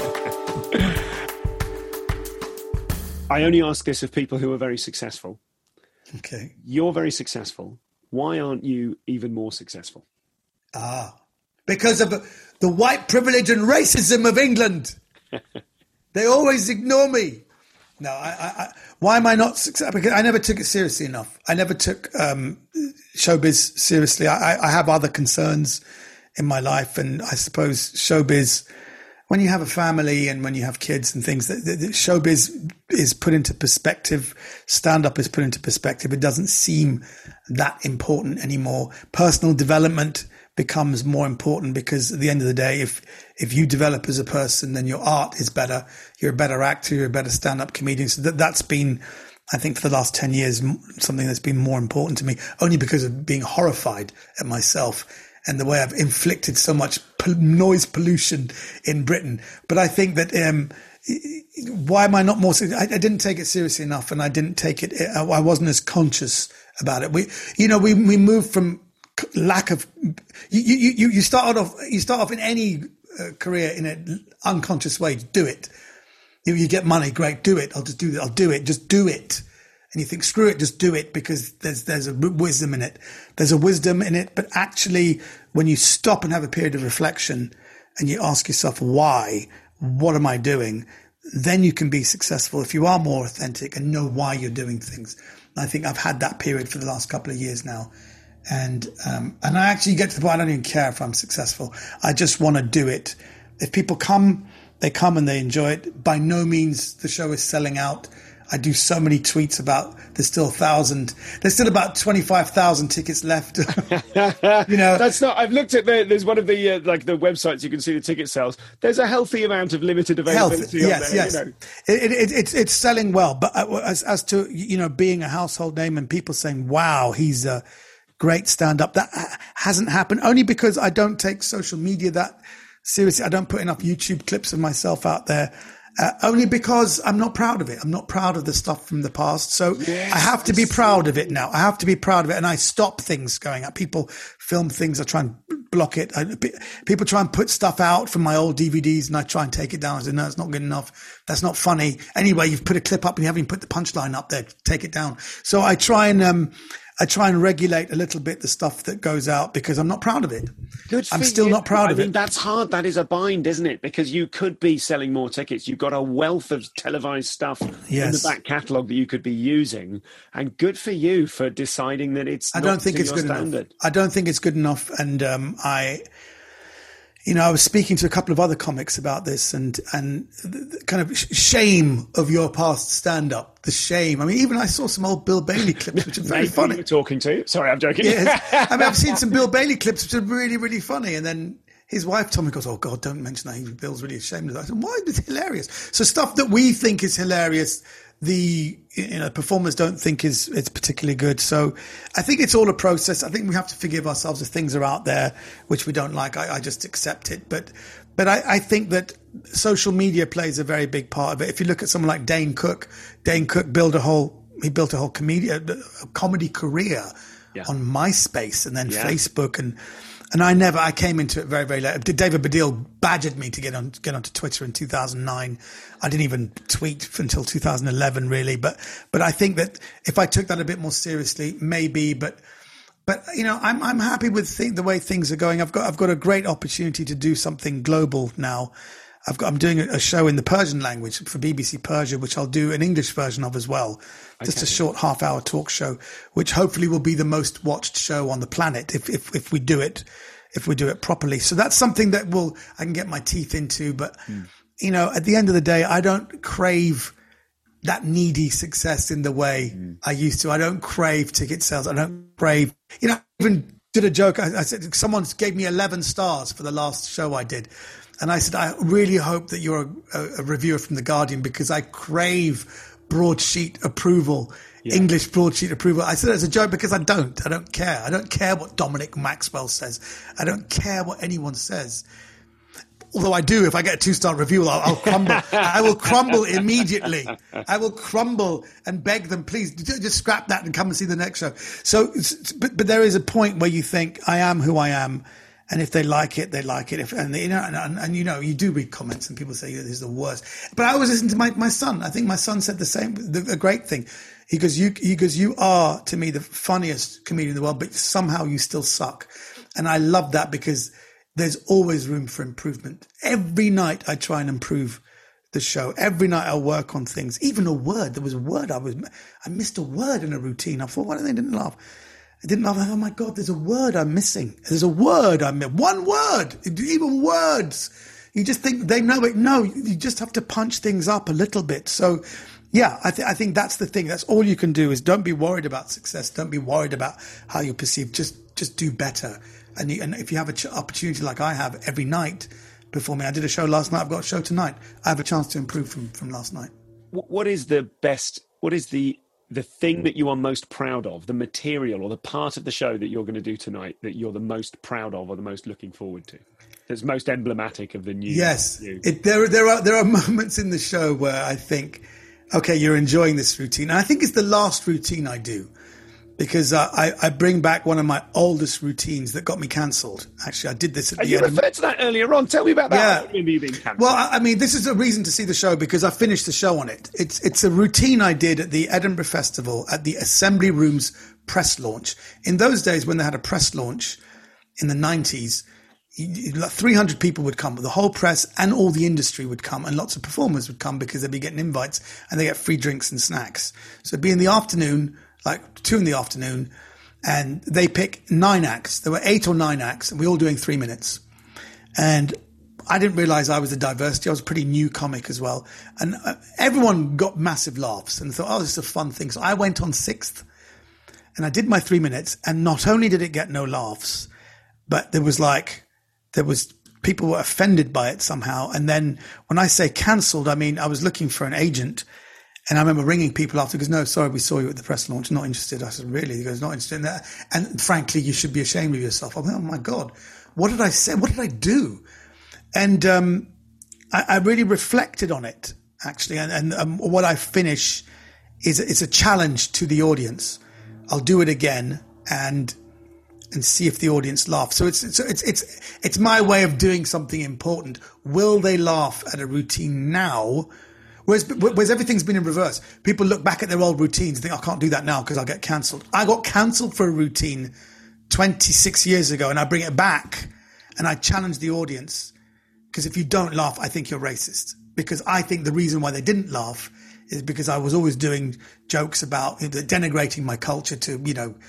I only ask this of people who are very successful. Okay. You're very successful. Why aren't you even more successful? Ah, because of the white privilege and racism of England. They always ignore me. No, I, I, I, why am I not successful? Because I never took it seriously enough. I never took um, showbiz seriously. I, I have other concerns in my life, and I suppose showbiz, when you have a family and when you have kids and things, the, the, the showbiz is put into perspective. Stand-up is put into perspective. It doesn't seem that important anymore. Personal development becomes more important because at the end of the day, if if you develop as a person, then your art is better. You're a better actor. You're a better stand-up comedian. So that, that's been, I think, for the last ten years, something that's been more important to me, only because of being horrified at myself and the way I've inflicted so much noise pollution in Britain. But I think that, um, why am I not more, I, I didn't take it seriously enough, and I didn't take it, I wasn't as conscious about it. We, you know, we, we moved from lack of, you, you, you, you start off, you start off in any uh, career in an unconscious way, do it. You, you get money, great, do it. I'll just do that. I'll do it. Just do it. And you think, screw it, just do it, because there's there's a wisdom in it. There's a wisdom in it. But actually, when you stop and have a period of reflection and you ask yourself, why, what am I doing? Then you can be successful if you are more authentic and know why you're doing things. And I think I've had that period for the last couple of years now. And um, and I actually get to the point, I don't even care if I'm successful. I just want to do it. If people come, they come and they enjoy it. By no means the show is selling out. I do so many tweets about there's still a thousand, there's still about twenty-five thousand tickets left. You know, that's not, I've looked at the, there's one of the, uh, like the websites you can see the ticket sales. There's a healthy amount of limited availability. Health, yes, there, yes. You know. It, it, it's, it's selling well. But as, as to, you know, being a household name and people saying, wow, he's a great stand up, that hasn't happened only because I don't take social media that seriously. I don't put enough YouTube clips of myself out there. Uh, only because I'm not proud of it. I'm not proud of the stuff from the past. So yes, I have to be proud of it now. I have to be proud of it. And I stop things going up. People film things. I try and block it. I, people try and put stuff out from my old D V Ds and I try and take it down. I say, no, it's not good enough. That's not funny. Anyway, you've put a clip up and you haven't even put the punchline up there. Take it down. So I try and, um, I try and regulate a little bit the stuff that goes out because I'm not proud of it. Good for I'm still you. not proud I of mean, it. That's hard. That is a bind, isn't it? Because you could be selling more tickets. You've got a wealth of televised stuff yes. in the back catalogue that you could be using. And good for you for deciding that it's I not don't think to it's your good standard. enough. I don't think it's good enough. And um, I, you know, I was speaking to a couple of other comics about this and, and the kind of shame of your past stand-up, the shame. I mean, even I saw some old Bill Bailey clips, which are very funny. You were talking to? Sorry, I'm joking. Yes. I mean, I've seen some Bill Bailey clips, which are really, really funny. And then his wife told me, goes, oh, God, don't mention that. Bill's really ashamed of that. I said, why? It's hilarious. So stuff that we think is hilarious, the you know performers don't think is it's particularly good. So I think it's all a process. I think we have to forgive ourselves if things are out there which we don't like. I, I just accept it. But but I, I think that social media plays a very big part of it. If you look at someone like Dane Cook, Dane Cook built a whole he built a whole comedy a comedy career yeah. on MySpace and then yeah. Facebook and. And I never, I came into it very, very late. David Baddiel badgered me to get on, get onto Twitter in two thousand nine. I didn't even tweet until two thousand eleven, really. But, but I think that if I took that a bit more seriously, maybe. But, but you know, I'm, I'm happy with th- the way things are going. I've got, I've got a great opportunity to do something global now. I've got, I'm doing a show in the Persian language for B B C Persia, which I'll do an English version of as well. Okay. Just a short half hour talk show, which hopefully will be the most watched show on the planet if, if, if we do it, if we do it properly. So that's something that will, I can get my teeth into. But, mm. you know, at the end of the day, I don't crave that needy success in the way mm. I used to. I don't crave ticket sales. I don't crave, you know, I even did a joke. I, I said, someone gave me eleven stars for the last show I did. And I said, I really hope that you're a, a reviewer from The Guardian because I crave broadsheet approval, yeah. English broadsheet approval. I said it as a joke because I don't. I don't care. I don't care what Dominic Maxwell says. I don't care what anyone says. Although I do, if I get a two-star review, I'll, I'll crumble. I will crumble immediately. I will crumble and beg them, please, just scrap that and come and see the next show. So, but, but there is a point where you think, I am who I am. And if they like it, they like it. If, and, you know, and, and, and, you know, you do read comments and people say, this is the worst. But I always listen to my, my son. I think my son said the same, the, the great thing. He goes, you, he goes, you are, to me, the funniest comedian in the world, but somehow you still suck. And I love that because there's always room for improvement. Every night I try and improve the show. Every night I'll work on things. Even a word. There was a word I was, I missed a word in a routine. I thought, why didn't they didn't laugh? I didn't laugh. Oh my God, there's a word I'm missing. There's a word I'm missing. One word. Even words. You just think they know it. No, you just have to punch things up a little bit. So yeah, I, th- I think that's the thing. That's all you can do is don't be worried about success. Don't be worried about how you're perceived. Just, just do better. And, you, and if you have an ch- opportunity like I have every night performing, I did a show last night. I've got a show tonight. I have a chance to improve from, from last night. What is the best, what is the, the thing that you are most proud of, the material or the part of the show that you're going to do tonight that you're the most proud of or the most looking forward to? That's most emblematic of the new. Yes, new. It, there there are there are moments in the show where I think, okay, you're enjoying this routine, and I think it's the last routine I do because uh, I I bring back one of my oldest routines that got me cancelled. Actually, I did this at oh, the you end. You referred to that earlier on. Tell me about that. Yeah. I don't remember you being cancelled. Well, I, I mean, this is a reason to see the show because I finished the show on it. It's it's a routine I did at the Edinburgh Festival at the Assembly Rooms press launch. In those days, when they had a press launch in the nineties. three hundred people would come, the whole press and all the industry would come, and lots of performers would come because they'd be getting invites and they get free drinks and snacks. So it'd be in the afternoon, like two in the afternoon, and they pick nine acts. There were eight or nine acts, and we were all doing three minutes. And I didn't realize I was a diversity. I was a pretty new comic as well. And uh, everyone got massive laughs and thought, oh, this is a fun thing. So I went on sixth and I did my three minutes. And not only did it get no laughs, but there was like, There was people were offended by it somehow. And then when I say cancelled, I mean, I was looking for an agent and I remember ringing people after because, no, sorry, we saw you at the press launch. Not interested. I said, really? He goes, not interested in that. And frankly, you should be ashamed of yourself. I went, oh my God, what did I say? What did I do? And um, I, I really reflected on it, actually. And, and um, what I finish is it's a challenge to the audience. I'll do it again and and see if the audience laughs. So it's, it's, it's, it's, it's my way of doing something important. Will they laugh at a routine now? Whereas, whereas everything's been in reverse. People look back at their old routines and think, I can't do that now because I'll get cancelled. I got cancelled for a routine twenty-six years ago and I bring it back and I challenge the audience because if you don't laugh, I think you're racist. Because I think the reason why they didn't laugh is because I was always doing jokes about denigrating my culture to, you know,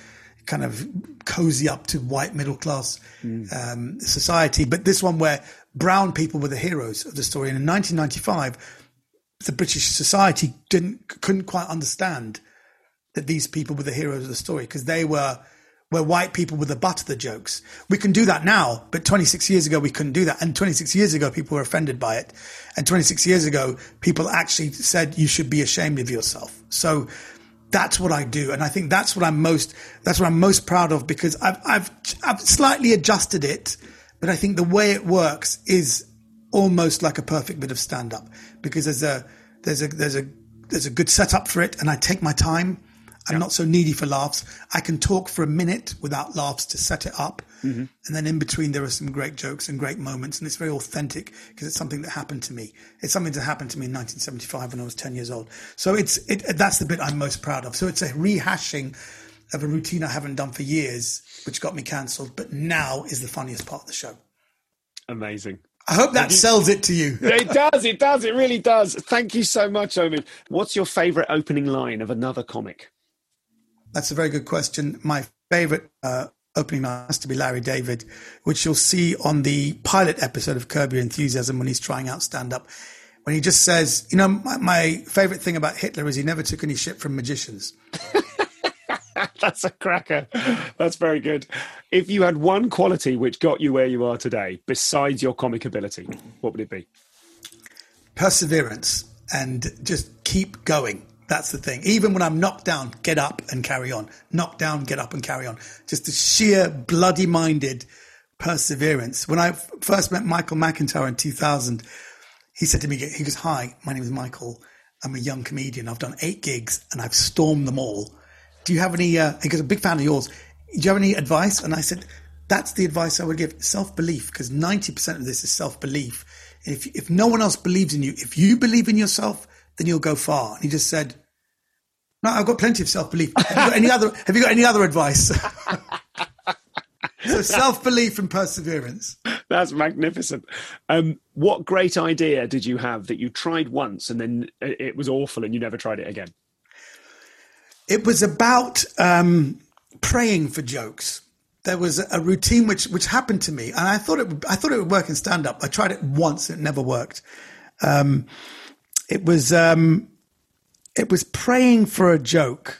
kind of cozy up to white middle class mm. um, society. But this one where brown people were the heroes of the story. And in nineteen ninety-five, the British society didn't couldn't quite understand that these people were the heroes of the story, because they were where white people were the butt of the jokes. We can do that now, but twenty-six years ago we couldn't do that. And twenty-six years ago people were offended by it. And twenty-six years ago people actually said you should be ashamed of yourself. So that's what I do, and I think that's what I'm most that's what I'm most proud of, because I've I've I've slightly adjusted it, but I think the way it works is almost like a perfect bit of stand-up, because there's a there's a there's a there's a good setup for it, and I take my time. I'm yeah. not so needy for laughs. I can talk for a minute without laughs to set it up. Mm-hmm. And then in between, there are some great jokes and great moments. And it's very authentic because it's something that happened to me. It's something that happened to me in nineteen seventy-five when I was ten years old. So it's it, that's the bit I'm most proud of. So it's a rehashing of a routine I haven't done for years, which got me cancelled. But now is the funniest part of the show. Amazing. I hope that you, sells it to you. It does. It does. It really does. Thank you so much, Omid. What's your favourite opening line of another comic? That's a very good question. My favourite uh, opening line has to be Larry David, which you'll see on the pilot episode of Curb Your Enthusiasm when he's trying out stand-up, when he just says, you know, my, my favourite thing about Hitler is he never took any shit from magicians. That's a cracker. That's very good. If you had one quality which got you where you are today, besides your comic ability, what would it be? Perseverance, and just keep going. That's the thing. Even when I'm knocked down, get up and carry on. Knocked down, get up and carry on. Just the sheer bloody-minded perseverance. When I f- first met Michael McIntyre in two thousand, he said to me, he goes, hi, my name is Michael. I'm a young comedian. I've done eight gigs and I've stormed them all. Do you have any, uh, he goes, a big fan of yours. Do you have any advice? And I said, that's the advice I would give. Self-belief, because ninety percent of this is self-belief. And if, if no one else believes in you, if you believe in yourself, then you'll go far. And he just said, no, I've got plenty of self-belief. Have you got any other, have you got any other advice? So self-belief and perseverance. That's magnificent. Um, what great idea did you have that you tried once and then it was awful and you never tried it again? It was about um, praying for jokes. There was a routine which which happened to me, and I thought it would, I thought it would work in stand-up. I tried it once, it never worked. Um, It was um, it was praying for a joke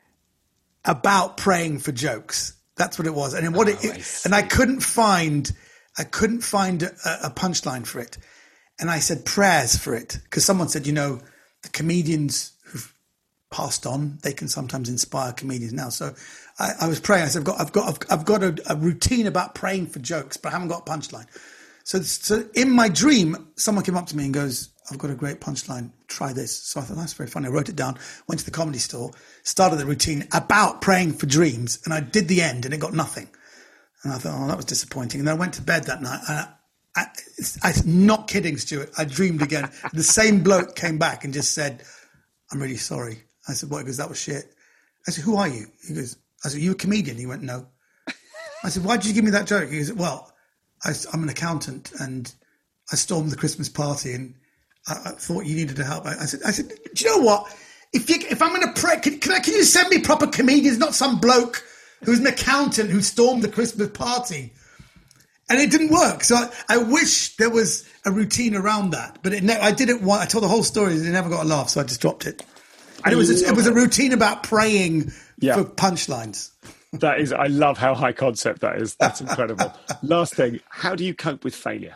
about praying for jokes. That's what it was, and what oh, it, it and I couldn't find I couldn't find a, a punchline for it, and I said prayers for it because someone said, you know, the comedians who've passed on, they can sometimes inspire comedians now. So I, I was praying. I said, I've got I've got I've, I've got a, a routine about praying for jokes, but I haven't got a punchline. So so in my dream, someone came up to me and goes, I've got a great punchline, try this. So I thought, that's very funny. I wrote it down, went to the Comedy Store, started the routine about praying for dreams, and I did the end and it got nothing. And I thought, oh, that was disappointing. And then I went to bed that night, and I, I, I, I'm not kidding, Stuart, I dreamed again. The same bloke came back and just said, I'm really sorry. I said, what? He goes, that was shit. I said, who are you? He goes, I said, are you a comedian? He went, no. I said, why did you give me that joke? He goes, well, I, I'm an accountant and I stormed the Christmas party and I, I thought you needed to help. I, I said, I said, do you know what? If you, if I'm going to pray, can, can I, can you send me proper comedians, not some bloke who's an accountant who stormed the Christmas party? And it didn't work. So I, I wish there was a routine around that, but it ne- I did it once. I told the whole story and it never got a laugh. So I just dropped it. And it was, a, it was a routine about praying yeah. for punchlines. That is, I love how high concept that is. That's incredible. Last thing, how do you cope with failure?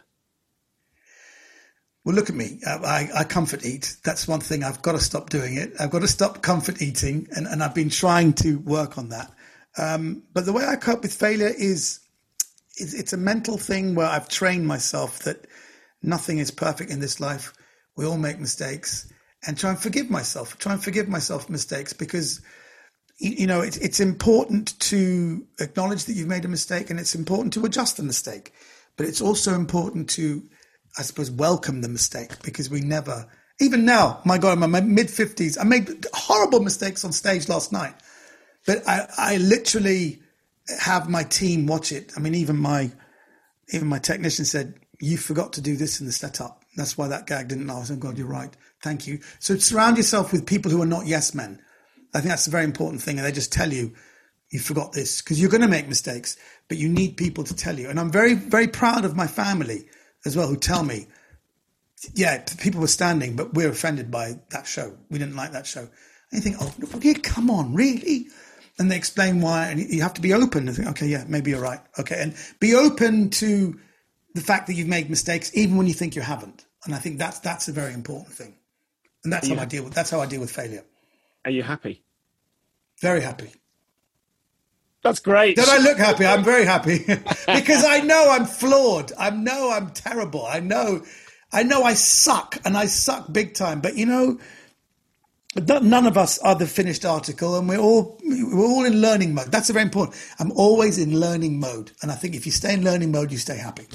Well, look at me. I, I comfort eat. That's one thing. I've got to stop doing it. I've got to stop comfort eating. And, and I've been trying to work on that. Um, but the way I cope with failure is, is it's a mental thing where I've trained myself that nothing is perfect in this life. We all make mistakes, and try and forgive myself. Try and forgive myself mistakes because, you know, it, it's important to acknowledge that you've made a mistake, and it's important to adjust the mistake. But it's also important to, I suppose, welcome the mistake, because we never, even now, my God, I'm in my mid fifties. I made horrible mistakes on stage last night, but I, I literally have my team watch it. I mean, even my, even my technician said, you forgot to do this in the setup. That's why that gag didn't last. Oh God, you're right. Thank you. So surround yourself with people who are not yes men. I think that's a very important thing. And they just tell you, you forgot this, because you're going to make mistakes, but you need people to tell you. And I'm very, very proud of my family as well, who tell me, yeah, people were standing, but we're offended by that show. We didn't like that show. And you think, oh, yeah, come on, really? And they explain why, and you have to be open and think, okay, yeah, maybe you're right. Okay, and be open to the fact that you've made mistakes, even when you think you haven't. And I think that's that's a very important thing. And that's how I deal with that's how I deal with failure. Are you happy? Very happy. That's great. Don't I look happy? I'm very happy because I know I'm flawed. I know I'm terrible. I know, I know I suck, and I suck big time. But you know, none of us are the finished article, and we're all we're all in learning mode. That's very important. I'm always in learning mode, and I think if you stay in learning mode, you stay happy.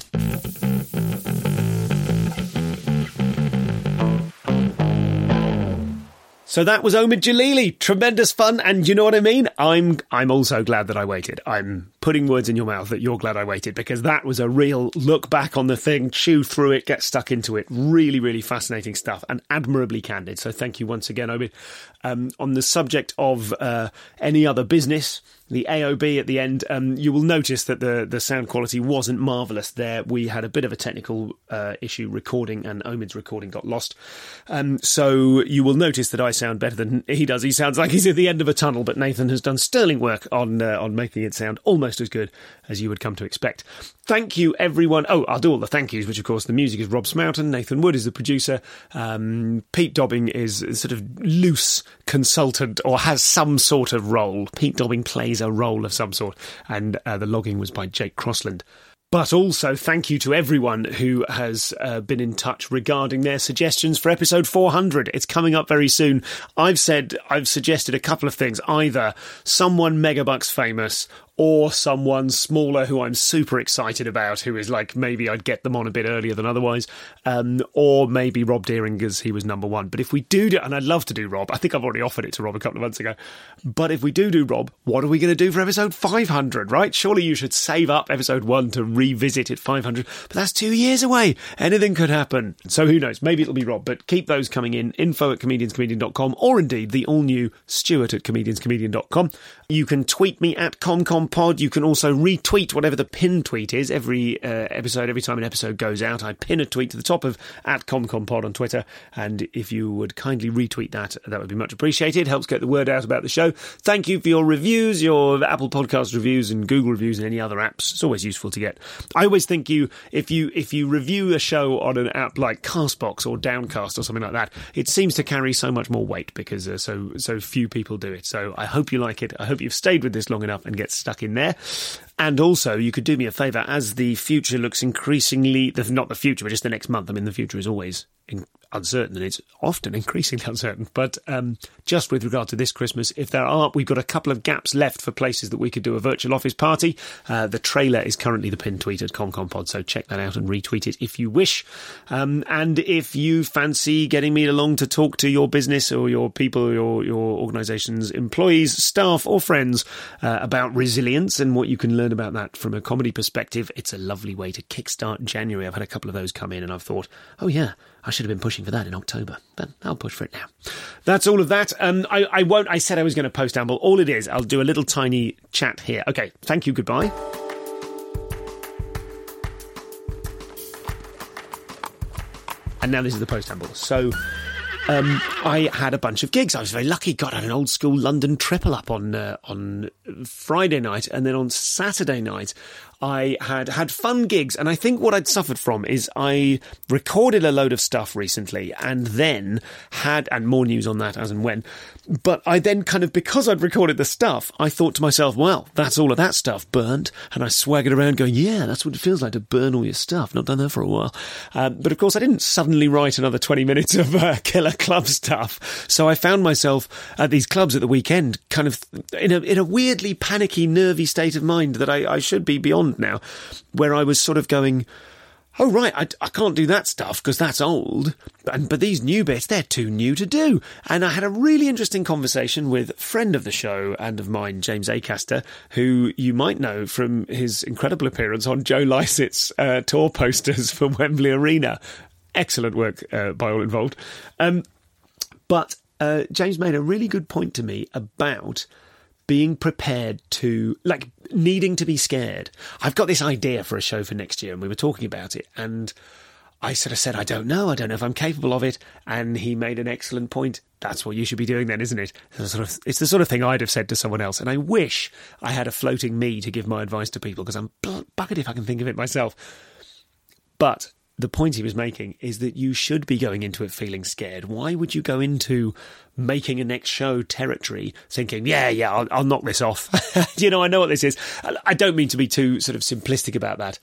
So that was Omid Djalili. Tremendous fun, and you know what I mean? I'm I'm also glad that I waited. I'm putting words in your mouth that you're glad I waited, because that was a real look back on the thing, chew through it, get stuck into it. Really, really fascinating stuff, and admirably candid. So thank you once again, Omid. Um, on the subject of uh, any other business, the A O B at the end, um, you will notice that the, the sound quality wasn't marvellous there. We had a bit of a technical uh, issue recording, and Omid's recording got lost. Um, so you will notice that I sound better than he does. He sounds like he's at the end of a tunnel, but Nathan has done sterling work on uh, on making it sound almost as good as you would come to expect. Thank you, everyone. Oh, I'll do all the thank yous, which, of course, the music is Rob Smoughton. Nathan Wood is the producer. Um, Pete Dobbing is a sort of loose consultant, or has some sort of role. Pete Dobbing plays a role of some sort, and uh, the logging was by Jake Crossland. But also thank you to everyone who has uh, been in touch regarding their suggestions for episode four hundred. It's coming up very soon. I've said, I've suggested a couple of things, either someone megabucks famous, or someone smaller who I'm super excited about, who is like, maybe I'd get them on a bit earlier than otherwise, um, or maybe Rob Deering, as he was number one. But if we do, do, and I'd love to do Rob, I think I've already offered it to Rob a couple of months ago, but if we do do Rob, what are we going to do for episode five hundred, right? Surely you should save up episode one to revisit at five hundred, but that's two years away. Anything could happen. So who knows? Maybe it'll be Rob, but keep those coming in. Info at comedians comedian dot com, or indeed the all-new Stuart at comedians comedian dot com. You can tweet me at ComComPod. You can also retweet whatever the pin tweet is. Every uh, episode, every time an episode goes out, I pin a tweet to the top of at ComComPod on Twitter. And if you would kindly retweet that, that would be much appreciated. Helps get the word out about the show. Thank you for your reviews, your Apple Podcast reviews and Google reviews and any other apps. It's always useful to get. I always think you, if you if you review a show on an app like Castbox or Downcast or something like that, it seems to carry so much more weight because uh, so so few people do it. So I hope you like it. I hope you've stayed with this long enough and get stuck in there. And also, you could do me a favour, as the future looks increasingly, not the future, but just the next month. I mean, the future is always in, uncertain, and it's often increasingly uncertain. But um, just with regard to this Christmas, if there are, we've got a couple of gaps left for places that we could do a virtual office party. Uh, the trailer is currently the pinned tweet at ComComPod, so check that out and retweet it if you wish. Um, and if you fancy getting me along to talk to your business or your people, your your organisation's employees, staff or friends uh, about resilience and what you can learn about that from a comedy perspective, it's a lovely way to kickstart January. I've had a couple of those come in and I've thought, oh yeah, I should have been pushing for that in October, but I'll push for it now. That's all of that. Um, I, I won't, I said I was going to post amble. All it is, I'll do a little tiny chat here. Okay, thank you, goodbye. And now this is the post amble. So um, I had a bunch of gigs. I was very lucky. God, I had an old school London triple up on uh, on Friday night, and then on Saturday night I had had fun gigs. And I think what I'd suffered from is I recorded a load of stuff recently and then had, and more news on that as and when, but I then kind of, because I'd recorded the stuff, I thought to myself, well, that's all of that stuff burnt. And I swaggered around going, yeah, that's what it feels like to burn all your stuff. Not done that for a while. Um, but of course I didn't suddenly write another twenty minutes of uh, killer club stuff. So I found myself at these clubs at the weekend kind of in a, in a weirdly panicky, nervy state of mind that I, I should be beyond now, where I was sort of going, oh, right, I, I can't do that stuff because that's old. And, but these new bits, they're too new to do. And I had a really interesting conversation with a friend of the show and of mine, James Acaster, who you might know from his incredible appearance on Joe Lycett's uh, tour posters for Wembley Arena. Excellent work uh, by all involved. Um, but uh, James made a really good point to me about being prepared to, like, needing to be scared. I've got this idea for a show for next year, and we were talking about it, and I sort of said, I don't know, I don't know if I'm capable of it, and he made an excellent point. That's what you should be doing then, isn't it? It's the sort of, it's the sort of thing I'd have said to someone else, and I wish I had a floating me to give my advice to people, because I'm buggered if I can think of it myself. But the point he was making is that you should be going into it feeling scared. Why would you go into making a next show territory thinking, yeah, yeah, I'll, I'll knock this off. You know, I know what this is. I don't mean to be too sort of simplistic about that.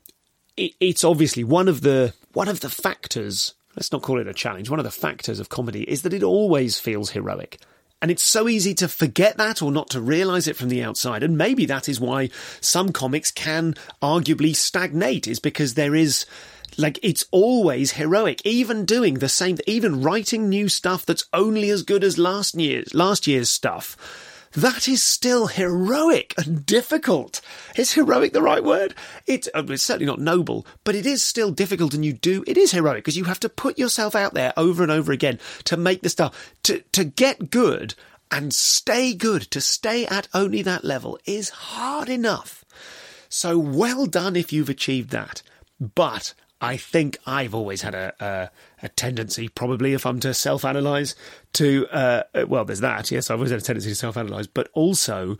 It, it's obviously one of the one of the factors, let's not call it a challenge, one of the factors of comedy is that it always feels heroic. And it's so easy to forget that or not to realise it from the outside. And maybe that is why some comics can arguably stagnate, is because there is... Like, it's always heroic, even doing the same, even writing new stuff that's only as good as last year's, last year's stuff. That is still heroic and difficult. Is heroic the right word? It, it's certainly not noble, but it is still difficult, and you do, it is heroic because you have to put yourself out there over and over again to make the stuff, to, to get good and stay good, to stay at only that level is hard enough. So well done if you've achieved that. But I think I've always had a, a, a tendency, probably if I'm to self-analyse, to, uh, well, there's that, yes, I've always had a tendency to self-analyse, but also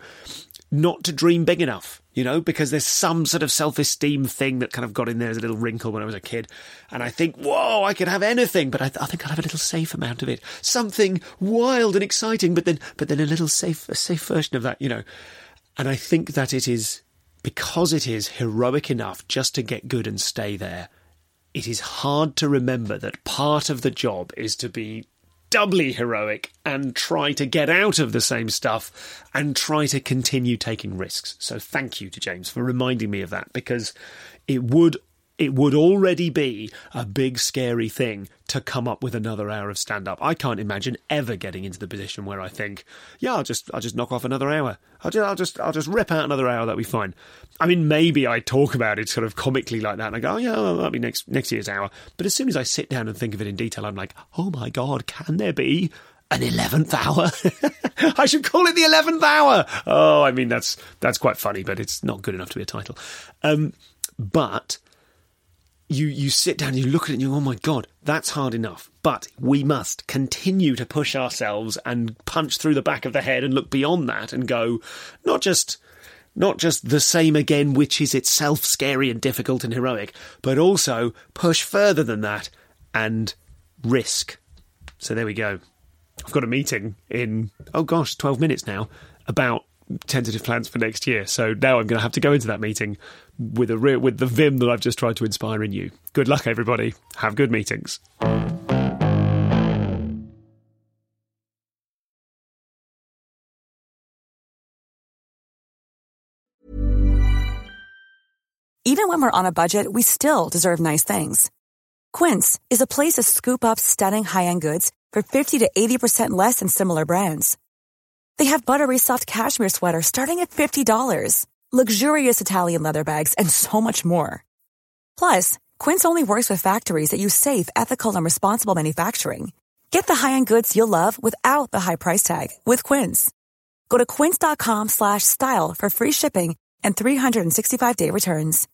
not to dream big enough, you know, because there's some sort of self-esteem thing that kind of got in there as a little wrinkle when I was a kid. And I think, whoa, I could have anything, but I, th- I think I'll have a little safe amount of it. Something wild and exciting, but then, but then a little safe, a safe version of that, you know. And I think that it is, because it is heroic enough just to get good and stay there, it is hard to remember that part of the job is to be doubly heroic and try to get out of the same stuff and try to continue taking risks. So thank you to James for reminding me of that, because it would it would already be a big scary thing to come up with another hour of stand-up. I can't imagine ever getting into the position where I think, yeah, I'll just I'll just knock off another hour. I'll just I'll just I'll just rip out another hour. That'll be fine. I mean, maybe I talk about it sort of comically like that, and I go, oh yeah, well, that'll be next next year's hour. But as soon as I sit down and think of it in detail, I'm like, oh my God, can there be an eleventh hour? I should call it the eleventh hour. Oh, I mean, that's that's quite funny, but it's not good enough to be a title. Um, but you you sit down and you look at it and you go, oh my God, that's hard enough. But we must continue to push ourselves and punch through the back of the head and look beyond that and go, not just not just the same again, which is itself scary and difficult and heroic, but also push further than that and risk. So there we go. I've got a meeting in, oh gosh, twelve minutes now about tentative plans for next year. So now I'm going to have to go into that meeting with a re- with the vim that I've just tried to inspire in you. Good luck, everybody. Have good meetings. Even when we're on a budget, we still deserve nice things. Quince is a place to scoop up stunning high-end goods for fifty to eighty percent less than similar brands. They have buttery soft cashmere sweaters starting at fifty dollars, luxurious Italian leather bags, and so much more. Plus, Quince only works with factories that use safe, ethical, and responsible manufacturing. Get the high-end goods you'll love without the high price tag with Quince. Go to quince.com slash style for free shipping and three sixty-five day returns.